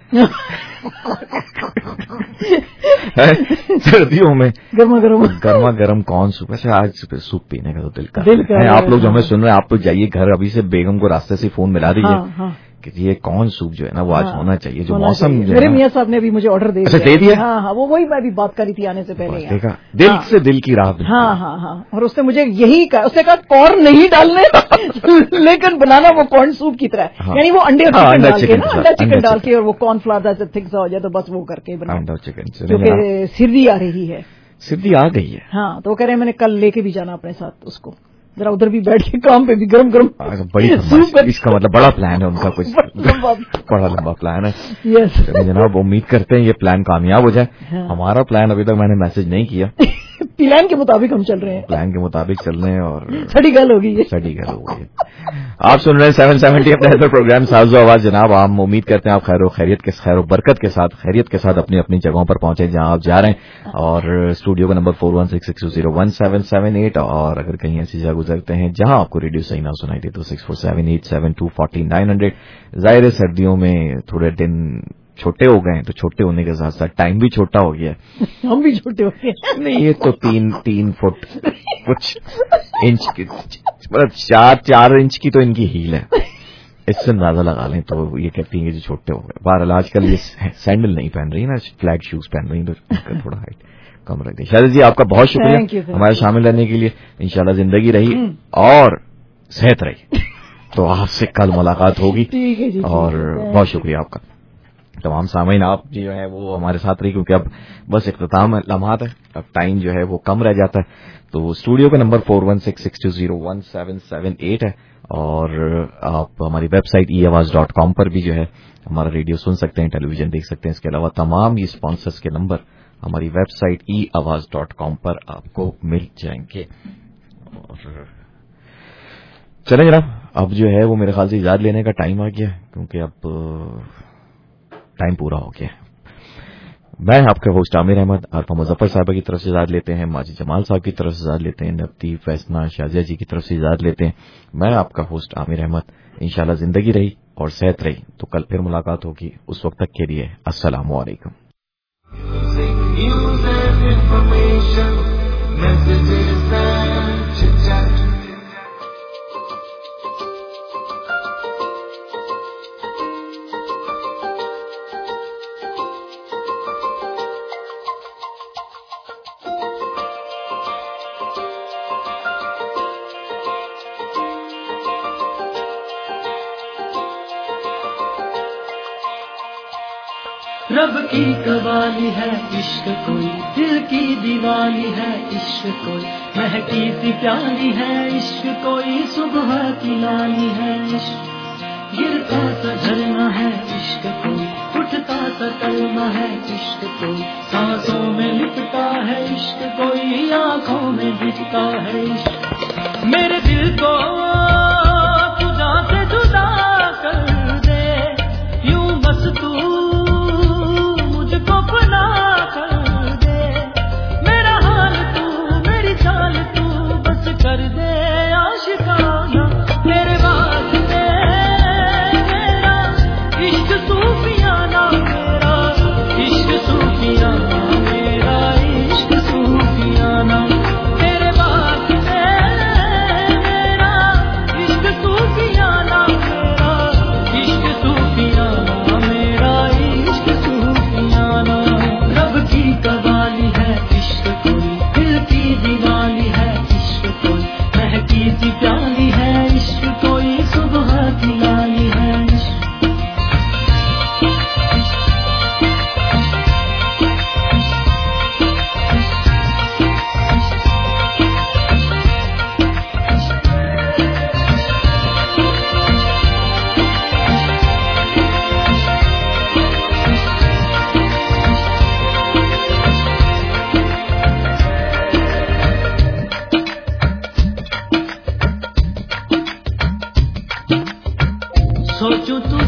सर्दियों में गर्मा गर्म कॉर्न सूप। वैसे आज सूप पीने का तो दिल कर है। आप लोग जो हमें सुन रहे हैं, आप तो जाइए घर, अभी से बेगम को रास्ते से फोन मिला दीजिए कि ये कॉर्न सूप जो है ना वो आज होना चाहिए। जो मौसम मेरे मियाँ साहब ने भी मुझे ऑर्डर दे दिया। दे दिया? हाँ, वो वही मैं भी बात करी थी आने से पहले। देखा, दिल से दिल की राह। हाँ, और उसने मुझे यही कहा, उसने कहा कॉर्न नहीं डालने लेकिन बनाना वो कॉर्न सूप की तरह, यानी वो अंडा चिकन डाल के और वो कॉर्न फ्लावर ऐसे थिक सा हो जाए तो बस वो करके बनाना। क्योंकि सर्दी आ रही है, सर्दी आ गई है। हाँ, तो वो कह रहे हैं मैंने कल लेके भी जाना अपने साथ उसको, जरा उधर भी बैठ के काम पे भी गरम गरम बड़ी इसका मतलब बड़ा प्लान है उनका, कुछ बड़ा लंबा प्लान है। जनाब उम्मीद करते हैं ये प्लान कामयाब हो जाए। हमारा प्लान अभी तक मैंने मैसेज नहीं किया। प्लान के मुताबिक हम चल रहे हैं, प्लान के मुताबिक चल रहे हैं और सड़ी गल हो गई। आप सुन रहे हैं 770 अपने प्रोग्राम साजो आवाज। जनाब हम उम्मीद करते हैं आप खैर बरकत के साथ खैरियत के साथ अपनी अपनी जगहों पर पहुंचे जहां आप जा रहे हैं। और स्टूडियो का नंबर 4166201778 और अगर कहीं ऐसी जगह गुजरते हैं जहां आपको रेडियो सही ना सुनाई दे तो 6478724900। जाहिर है सर्दियों में थोड़े दिन छोटे हो गए हैं, तो छोटे होने के साथ साथ टाइम भी छोटा हो गया है। हम भी छोटे हो गए। नहीं, ये तो 3 फुट कुछ इंच की, मतलब 4 इंच की तो इनकी हील है। इससे अंदाजा लगा लें तो ये कहती है कि जो छोटे हो गए। बहरहाल आजकल ये सैंडल नहीं पहन रही ना, फ्लैट शूज पहन रही, तो थोड़ा हाइट कम रख दी। शायद जी आपका बहुत शुक्रिया हमारे शामिल रहने के लिए। इंशाल्लाह जिंदगी रही और सेहत रही तो आपसे कल मुलाकात होगी। और बहुत शुक्रिया आपका। तमाम सामीन आप जो है वो हमारे साथ रही, क्योंकि अब बस इख्तिताम लम्हात है, अब टाइम जो है वो कम रह जाता है। तो स्टूडियो का नंबर 4166201778 है और आप हमारी वेबसाइट eawaz.com पर भी जो है हमारा रेडियो सुन सकते हैं, टेलीविजन देख सकते हैं। इसके अलावा तमाम ये स्पॉन्सर्स के नंबर हमारी वेबसाइट eawaz.com पर आपको मिल जाएंगे। और चलें जनाब, अब जो है वो मेरे ख्याल से इजाज़त लेने का टाइम आ गया, क्योंकि अब टाइम पूरा हो गया। मैं आपका होस्ट आमिर अहमद आरफा मुजफ्फर साहब की तरफ से इजाज़त लेते हैं, माजिद जमाल साहब की तरफ से इजाज़त लेते हैं, नफ्ती फैसना शाजिया जी की तरफ से इजाज़त लेते हैं। मैं आपका होस्ट आमिर अहमद। इंशाल्लाह जिंदगी रही और सेहत रही तो कल फिर मुलाकात होगी। उस वक्त तक के लिए अस्सलामु अलैकुम। रब की कवाली है इश्क कोई, दिल की दीवानी है इश्क कोई, महकी सी प्याली है इश्क कोई, सुबह की लाली है इश्क, गिरता सा झरना है इश्क कोई, उठता सा कलमा है इश्क कोई, सांसों में लिपटा है इश्क कोई, आंखों में दिखता है इश्क। मेरे दिल को तुझा से जुदा कर दे, यूं बस तू अपना कर दे, मेरा हाल तू मेरी चाल तू बस कर दे आशिकाना, तेरे वास्ते मेरा इश्क सूफियाना, मेरा इश्क सूफियाना, मेरा इश्क सूफियाना, तेरे वास्ते मेरा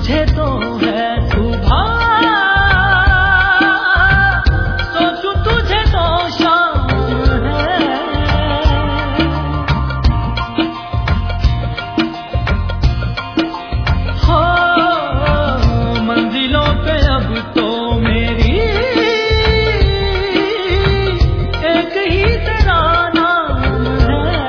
तुझे तो है सुबह, सोचूं तुझे तो शाम है। हो मंजिलों पे अब तो मेरी एक ही तेरा नाम है।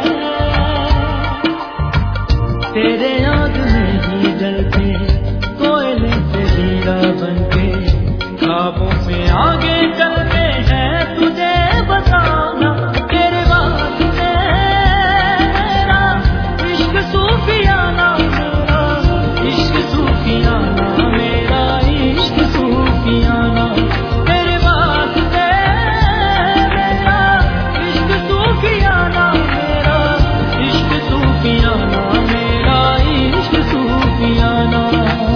तेरे आग में ही जलते कोयले से हीरा बनके ख्वाबों में आगे चलते हैं तुझे बताना। तेरे वास्ते मेरा इश्क सूफियाना, मेरा इश्क सूफियाना, मेरा इश्क सूफियाना। तेरे वास्ते मेरा इश्क सूफियाना, मेरा इश्क सूफियाना, मेरा इश्क सूफियाना।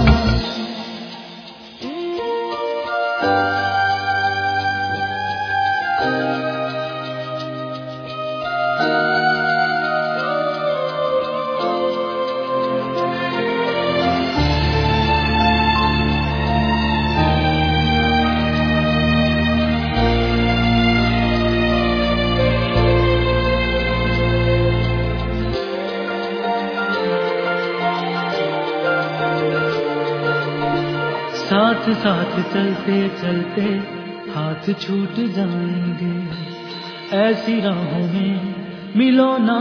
साथ साथ चलते चलते हाथ छूट जाएंगे, ऐसी राहों में मिलो ना।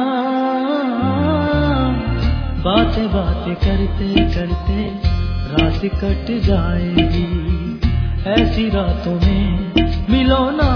बातें बातें करते करते रात कट जाएगी, ऐसी रातों में मिलो ना।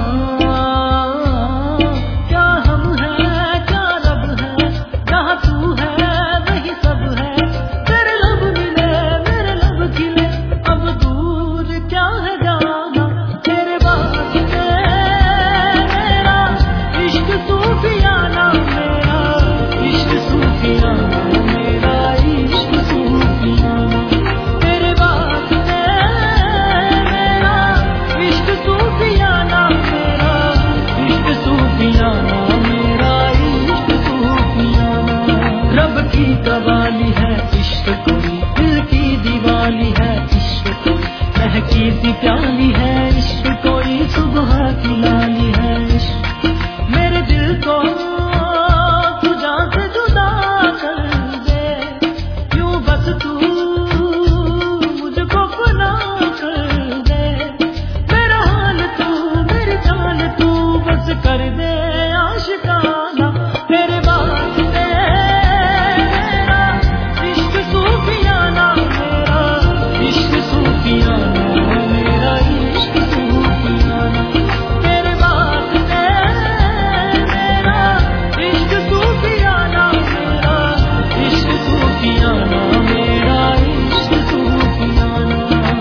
क्या हम हैं क्या रब है, जहाँ तू है वही सब है। तेरे लब मिले मेरे लब खिले, अब दूर क्या है जाना। तेरे वास्ते मेरा इश्क सूफियाना, मेरा इश्क सूफियाना, मेरा इश्क सूफियाना। तेरे वास्ते मेरा इश्क सूफियाना, मेरा इश्क सूफियाना, मेरा इश्क सूफियाना। रब की कवाली है इश्क कोई, दिल की दीवानी है इश्क कोई, महकी सी प्याली है इश्क कोई, सुबह की लाली है इश्क। मेरे दिल को तू जान से जुदा कर दे, यूं बस तू मुझको गुना कर दे। मेरा हाल तू मेरी जान तू बस कर दे आशिकाना। तेरे वास्ते मेरा इश्क सूफियाना, मेरा इश्क सूफियाना, मेरा इश्क सूफियाना। तेरे वास्ते मेरा इश्क सूफियाना, मेरा इश्क सूफियाना, मेरा इश्क सूफियाना।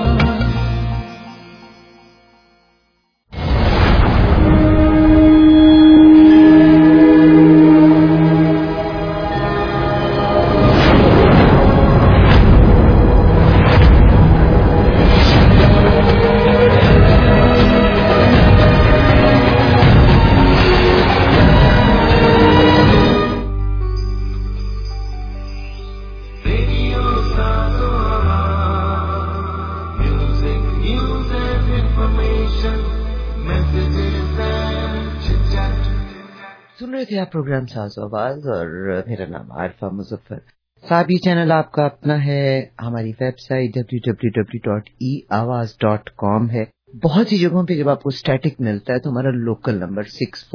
सुन रहे थे आप प्रोग्राम साज़ आवाज और मेरा नाम आरिफा मुजफ्फर साहब। ये चैनल आपका अपना है, हमारी वेबसाइट www.eawaz.com है। बहुत सी जगहों पे जब आपको स्टैटिक मिलता है तो हमारा लोकल नंबर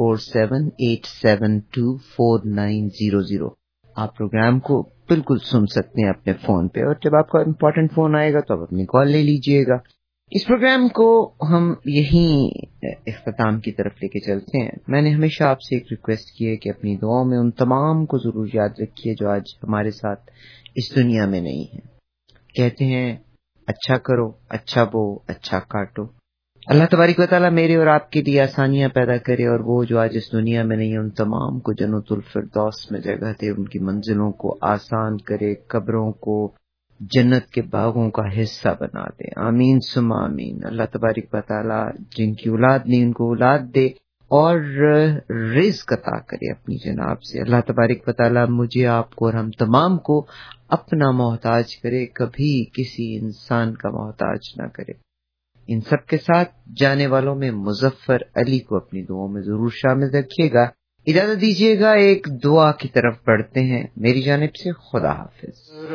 6478724900, आप प्रोग्राम को बिल्कुल सुन सकते हैं अपने फोन पे, और जब आपका इम्पोर्टेंट फोन आएगा तो आप अपनी कॉल ले लीजिएगा। इस प्रोग्राम को हम यहीं इख्तिताम की तरफ लेके चलते हैं। मैंने हमेशा आपसे एक रिक्वेस्ट की है कि अपनी दुआओं में उन तमाम को जरूर याद रखिए जो आज हमारे साथ इस दुनिया में नहीं है। कहते हैं अच्छा करो, अच्छा बो, अच्छा काटो। अल्लाह तबारिक व तआला मेरे और आपके लिए आसानियां पैदा करे, और वो जो आज इस दुनिया में नहीं है उन तमाम को जन्नतुल फिरदौस में जगह दे, उनकी मंजिलों को आसान करे, कब्रों को जन्नत के बागों का हिस्सा बना दे। आमीन सुमा आमीन। अल्लाह तबारिक व तआला जिनकी औलाद नहीं उनको औलाद दे, اور رزق عطا کرے اپنی جناب سے. اللہ تبارک و تعالیٰ مجھے، آپ کو اور ہم تمام کو اپنا محتاج کرے، کبھی کسی انسان کا محتاج نہ کرے. ان سب کے ساتھ جانے والوں میں مظفر علی کو اپنی دعاؤں میں ضرور شامل رکھیے گا. اجازت دیجیے گا ایک دعا کی طرف بڑھتے ہیں میری جانب سے. خدا حافظ.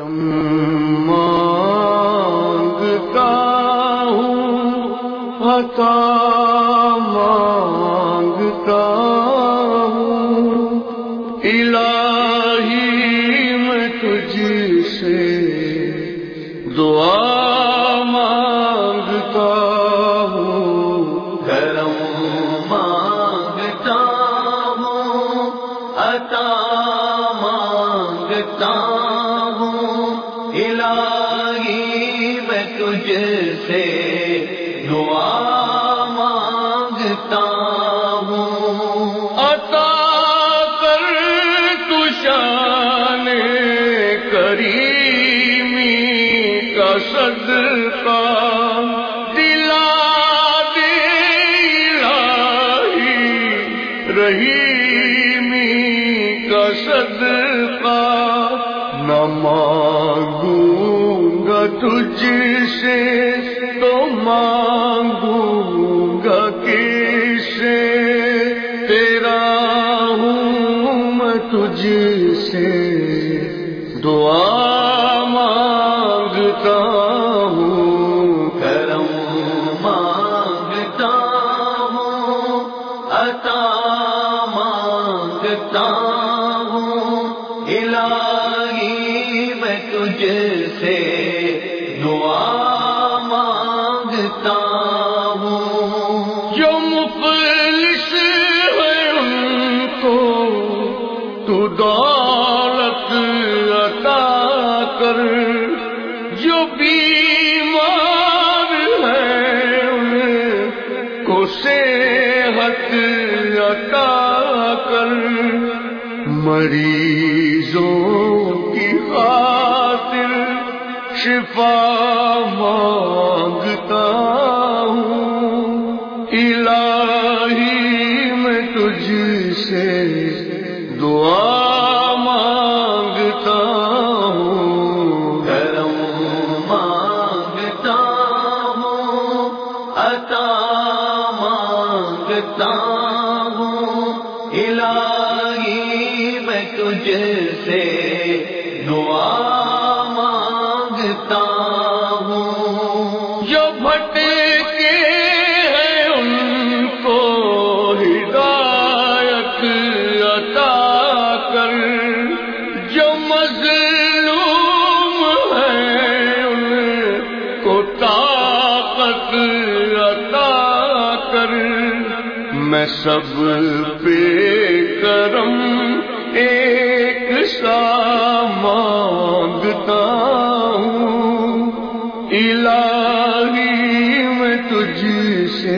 مانگتا ہوں عطا مانگتا ہوں الہی میں تجھ سے دعا مانگتا ہوں کرم مانگتا ہوں عطا مانگتا ہوں الہی میں تجھ سے دعا مانگتا ہوں. عطا کر تو شان کریمی کا صدقہ دلا دے الہی رحیمی کا صدقہ. نہ مانگوں گا تجھ سے تو مانگوں گا کس سے، تیرا ہوں میں تجھ سے دعا مانگتا ہوں کرم مانگتا ہوں عطا مانگتا ہوں الہی میں تجھ سے دعا مانگتا ہوں. جو مفلس ہے ان کو تو دولت عطا کر، جو بیمار ہے ان کو صحت عطا کر. مریضوں کی خاطر شفا مانگتا ہوں الہی میں تجھ سے دعا مانگتا ہوں کرم مانگتا ہوں عطا مانگتا ہوں الہی میں تجھ سے دعا مانگتا ہوں. جو بھٹکے ہیں ان کو ہدایت عطا کر، جو مظلوم ہیں ان کو طاقت عطا کر. میں سب پہ کرم ایک سا مانگتا ہوں الہی میں تجھ سے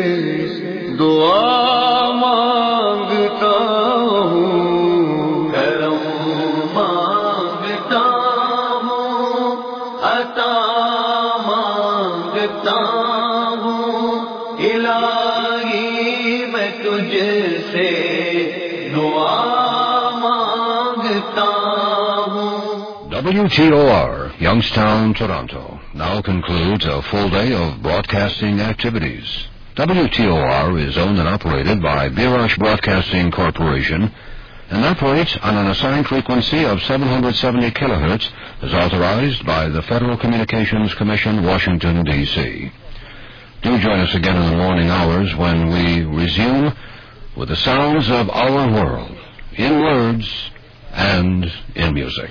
دعا مانگتا ہوں کرم مانگتا ہوں عطا مانگتا ہوں الہی میں تجھ سے دعا مانگتا ہوں. WTOR, Youngstown, Toronto, now concludes a full day of broadcasting activities. WTOR is owned and operated by Birash Broadcasting Corporation and operates on an assigned frequency of 770 kilohertz as authorized by the Federal Communications Commission, Washington, D.C. Do join us again in the morning hours when we resume with the sounds of our world, in words and in music.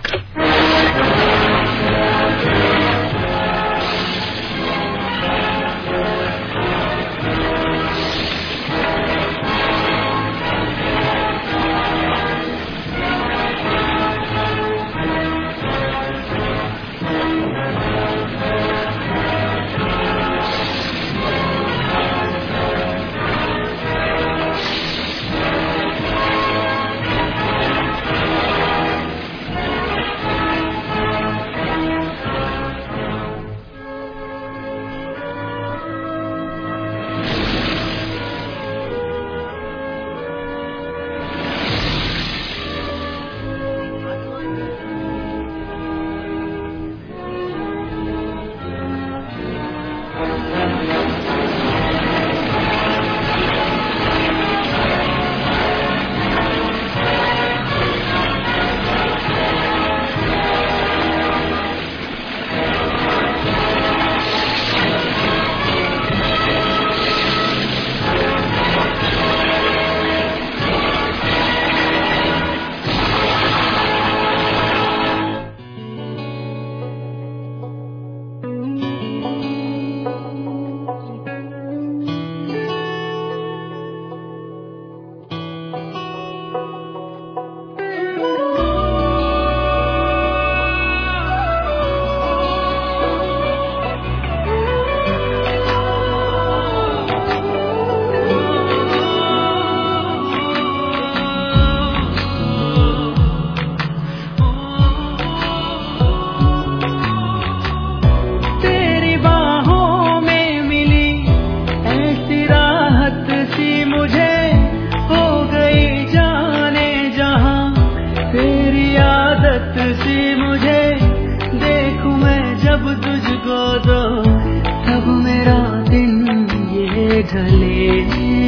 मोहब्बत सी मुझे देखूं मैं जब तुझको तो तब मेरा दिन ये ढले।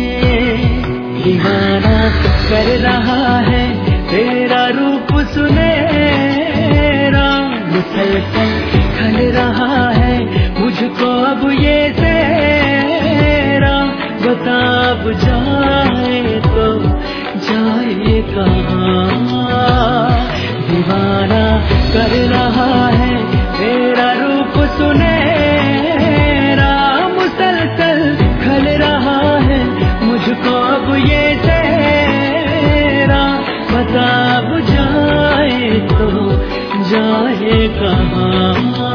दीवाना कर रहा है तेरा रूप सुनहरा, मुसलसल खल रहा है मुझको अब ये तेरा। बता अब जाए तो जाए कहाँ, दीवाना कर रहा है तेरा रूप सुनहरा, मुसलसल खल रहा है मुझको अब ये तेरा। बता अब जाए तो जाए कहाँ।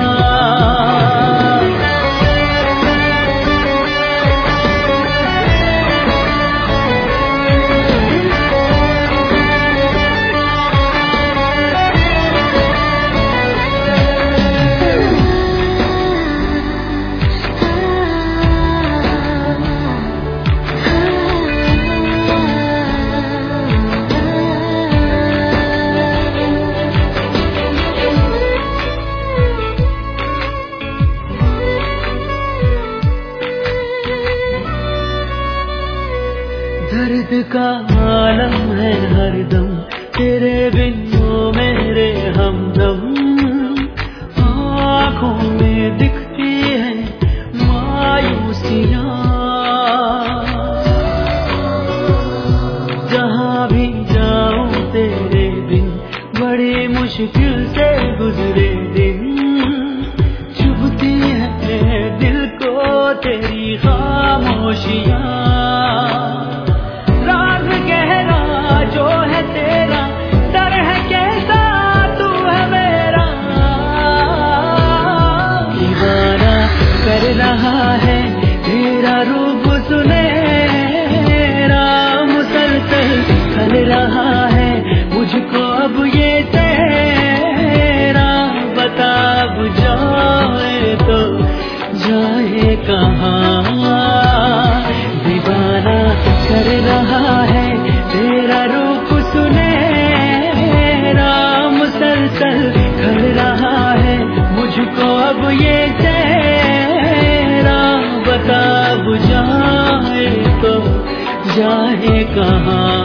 दर्द का आलम है हरदम तेरे बिन वो मेरे हमदम, आँखों में दिखती है मायूसियाँ। जहाँ भी जाऊँ तेरे बिन बड़ी मुश्किल से गुजरे दिन, चुभती है दिल को तेरी खामोशियाँ। जो है तेरा डर है कैसा तू है मेरा, दीवाना कर रहा है तेरा रूप सुनहरा, मुसलसल खल रहा है मुझको अब ये तेरा। बता अब जाए तो जाए कहाँ, दीवाना कर रहा है तेरा रूप सुनहरा, मुसलसल खल रहा है मुझको अब ये तेरा। बता अब जाए तो जाए कहाँ।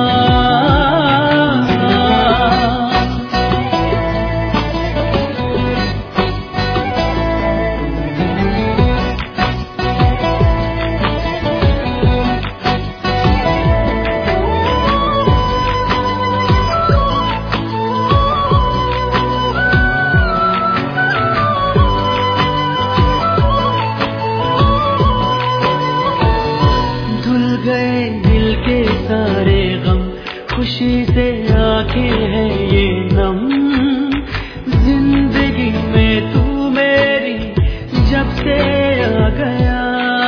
सारे गम खुशी से आके है ये नम, जिंदगी में तू मेरी जब से आ गया।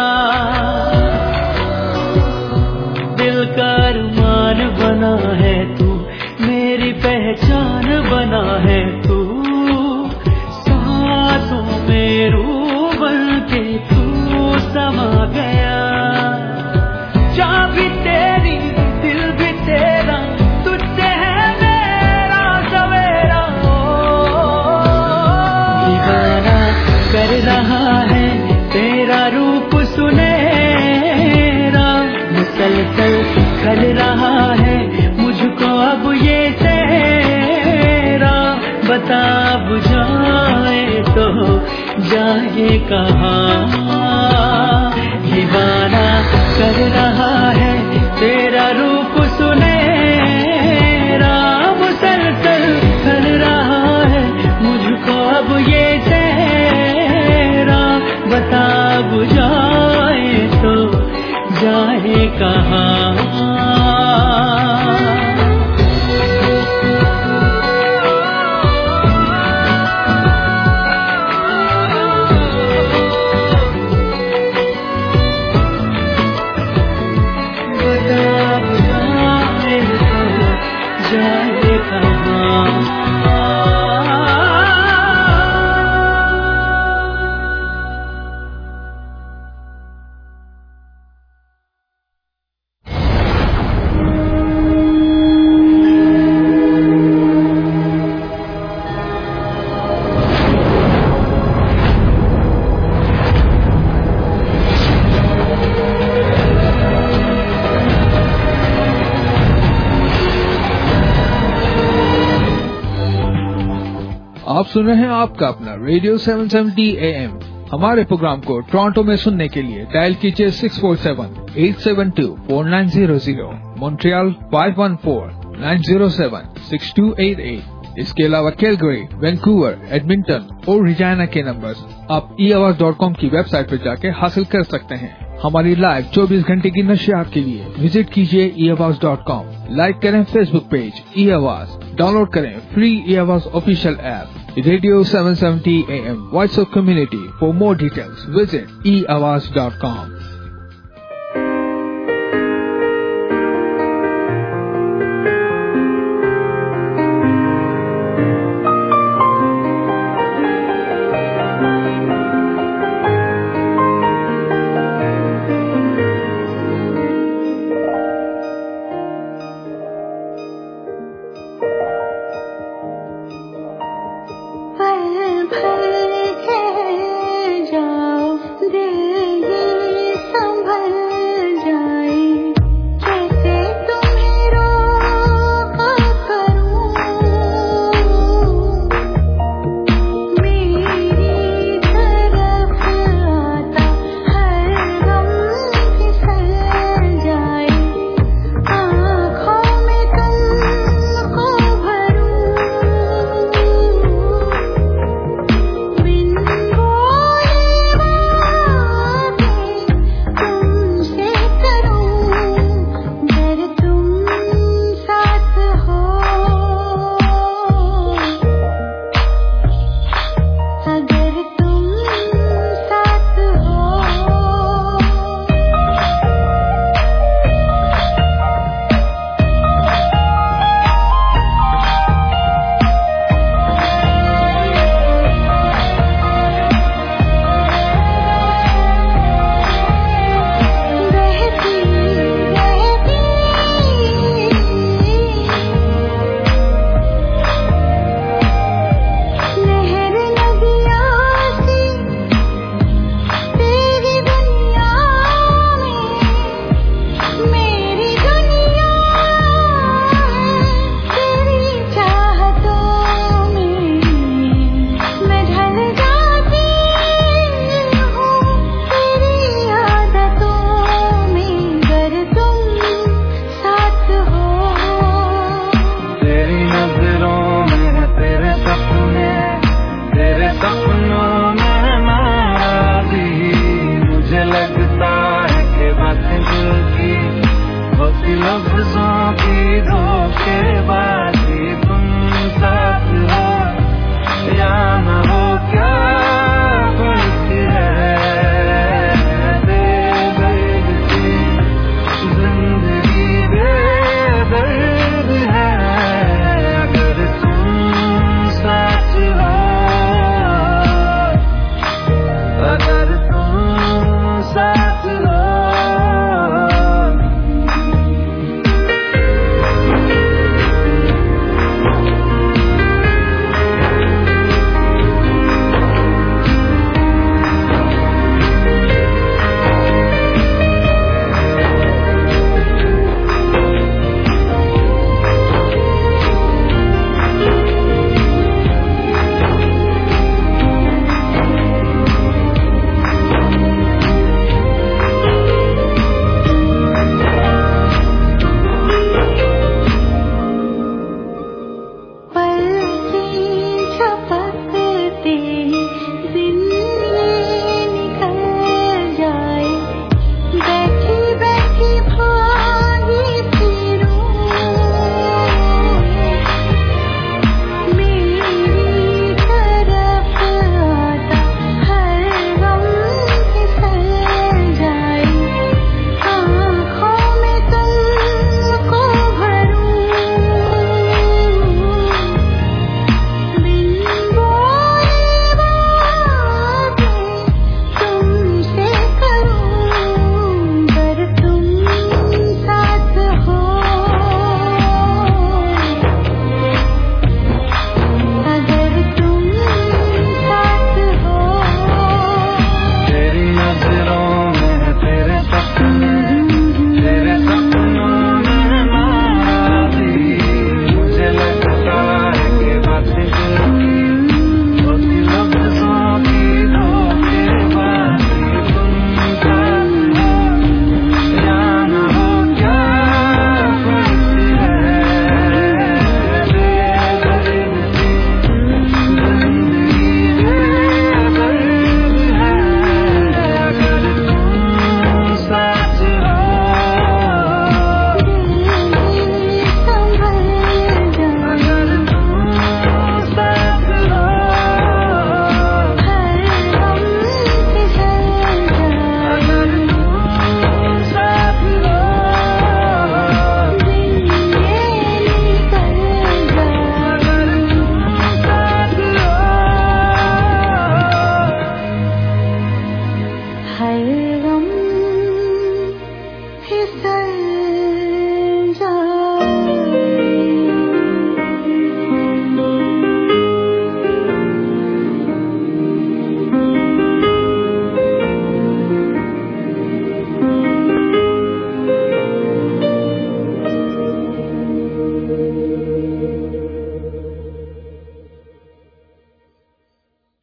दिल का अरमान बना है तू, मेरी पहचान बना है तू, सांसों में रूह बन के तू समा गया। चाबी तेरी दिल भी तेरा, तुझसे है मेरा सवेरा। दीवाना कर रहा है तेरा रूप सुनहरा, मुसलसल खल रहा है मुझको अब ये तेरा। बता अब जाए तो जाए कहाँ, दीवाना कर रहा है तेरा रूप सुनहरा, मुसलसल खल रहा है मुझको अब ये तेरा। बता अब जाए तो जाए कहाँ। आप सुन रहे हैं आपका अपना रेडियो 770 AM। हमारे प्रोग्राम को टोरंटो में सुनने के लिए डायल कीजिए 647-872-4900, मॉन्ट्रियल 514-907-6288। इसके अलावा कैलगरी, वैंकूवर, एडमिंटन और रिजाइना के नंबर्स आप eAवाज.com की वेबसाइट पर जाके हासिल कर सकते हैं। हमारी लाइव 24 घंटे की नशियात के लिए विजिट कीजिए eAwaज.com। लाइक करें फेसबुक पेज eAवाज, डाउनलोड करें फ्री eAवाज official app radio 770 AM voice of community. For more details visit eAwaज.com। जाओ दे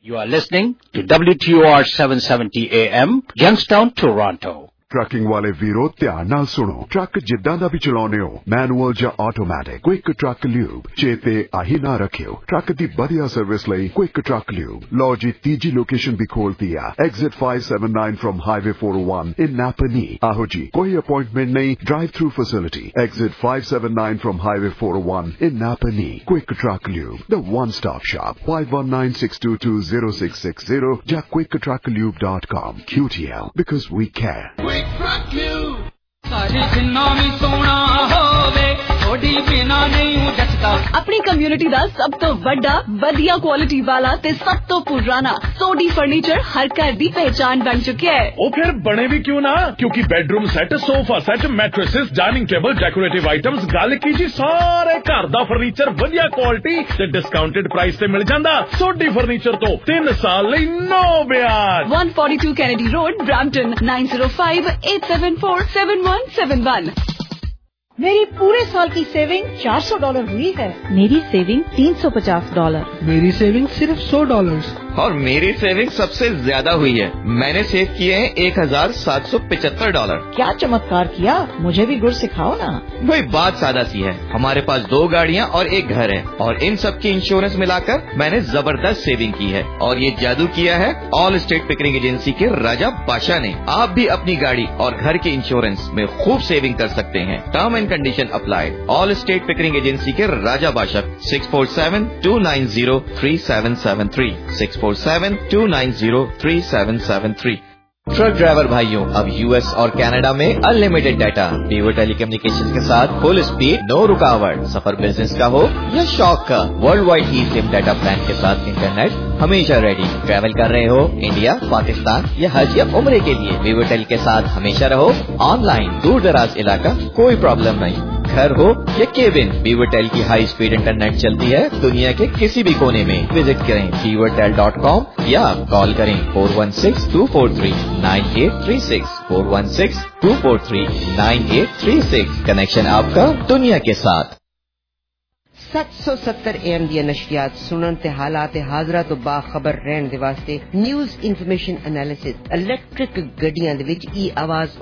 You are listening to WTOR 770 AM, Youngstown, Toronto. Trucking ਵਾਲੇ ਵੀਰੋ ਧਿਆਨ ਨਾਲ ਸੁਣੋ। ਟਰੱਕ ਜਿੱਦਾਂ ਦਾ ਵੀ ਚਲਾਉਣੇ ਹੋ, ਮੈਨੂਅਲ ਜਾਂ ਆਟੋਮੈਟਿਕ, ਕੁਇਕ ਟਰੱਕ ਲਿਊਬ ਚੇਤੇ ਆਹੀ ਨਾ ਰੱਖਿਓ। ਟਰੱਕ ਦੀ ਵਧੀਆ ਸਰਵਿਸ ਲਈ ਕੁਇਕ ਟਰੱਕ ਲਿਊਬ। ਲਓ ਜੀ, ਤੀਜੀ ਲੋਕੇਸ਼ਨ ਵੀ ਖੋਲਤੀ ਆ, exit 579 from highway 401 in Napanee. ਆਹੋ ਜੀ, ਕੋਈ ਅਪਾਇੰਟਮੈਂਟ ਨਹੀਂ, drive through facility. Exit 579 from highway 401 in Napanee. Quick truck lube, the one stop shop. 5196220660 ਜਾਂ quicktrucklube.com। QTL, because we care। ਸਾਡੀ ਜਿੰਨਾ ਵੀ ਸੋਹਣਾ ਹੋਵੇ ਥੋੜੀ ਬਿਨਾ ਨਹੀਂ ਜੱਟਦਾ। ਆਪਣੀ ਕਮਿਊਨਿਟੀ ਦਾ ਸਭ ਤੋਂ ਵੱਡਾ, ਵਧੀਆ ਕੁਆਲਿਟੀ ਵਾਲਾ ਤੇ ਸਭ ਤੋਂ ਪੁਰਾਣਾ ਸੋਡੀ ਫਰਨੀਚਰ ਹਰ ਘਰ ਦੀ ਪਹਿਚਾਨ ਬਣ ਚੁੱਕਿਆ ਹੈ। ਉਹ ਫਿਰ ਬਣੇ ਵੀ ਕਿਉਂ ਨਾ, ਕਿਉਂਕਿ bedroom set, sofa set, mattresses, dining table, decorative items, ਗੱਲ ਕੀ ਜੀ, ਸਾਰੇ ਘਰ ਦਾ ਫਰਨੀਚਰ ਵਧੀਆ ਕੁਆਲਿਟੀ ਤੇ ਡਿਸਕਾਊਂਟਡ ਪ੍ਰਾਈਸ ਤੇ ਮਿਲ ਜਾਂਦਾ। ਸੋਡੀ ਫਰਨੀਚਰ ਤੋਂ 3 ਸਾਲ ਲਈ ਨੋ ਵਿਆਜ। 142 ਕੈਨੇਡੀ ਰੋਡ, ਬ੍ਰੈਂਪਟਨ, 9058747171। मेरी पूरे साल की सेविंग $400 हुई है। मेरी सेविंग $350। मेरी सेविंग सिर्फ $100। और मेरी सेविंग सबसे ज्यादा हुई है, मैंने सेव किए हैं $1775। क्या चमत्कार किया, मुझे भी गुर सिखाओ ना। भाई बात सादा सी है, हमारे पास 2 गाड़ियाँ और 1 घर है और इन सब की इंश्योरेंस मिलाकर मैंने जबरदस्त सेविंग की है। और ये जादू किया है ऑल स्टेट पिकरिंग एजेंसी के राजा बादशाह ने। आप भी अपनी गाड़ी और घर के इंश्योरेंस में खूब सेविंग कर सकते हैं। Term and condition applied. All state Pickering agency के राजा बादशाह। 647-290-3773 647-290-3773। ट्रक ड्राइवर भाइयों, अब यूएस और कनाडा में अनलिमिटेड डाटा, वीवो टेलीकम्युनिकेशन के साथ फुल स्पीड, नो रुकावट। सफर बिजनेस का हो या शौक का, world wide e SIM data plan के साथ इंटरनेट हमेशा रेडी। ट्रैवल कर रहे हो इंडिया, पाकिस्तान या हज या उम्रे के लिए, वीवो टेल के साथ हमेशा रहो ऑनलाइन। दूर दराज इलाका, कोई प्रॉब्लम नहीं। घर हो या केबिन, वीवोटेल की हाई स्पीड इंटरनेट चलती है दुनिया के किसी भी कोने में। विजिट करें वीवोटेल.com या कॉल करें 416-243-9836 416-243-9836। कनेक्शन आपका दुनिया के साथ। 770 AM ਦੀਆਂ ਨਸ਼ਰੀਆਤ ਸੁਣਨ ਤੇ ਹਾਲਾਤ ਹਾਜ਼ਰਾ ਤੋਂ ਬਾਖਬਰ ਰਹਿਣ ਦੇ ਵਾਸਤੇ ਨਿਊਜ਼ ਇਨਫੋਰਮੇਸ਼ਨ ਐਨਾਲਿਸਿਸ ਇਲੈਕਟ੍ਰਿਕ ਗੱਡੀਆਂ ਦੇ ਵਿੱਚ ਇਹ ਆਵਾਜ਼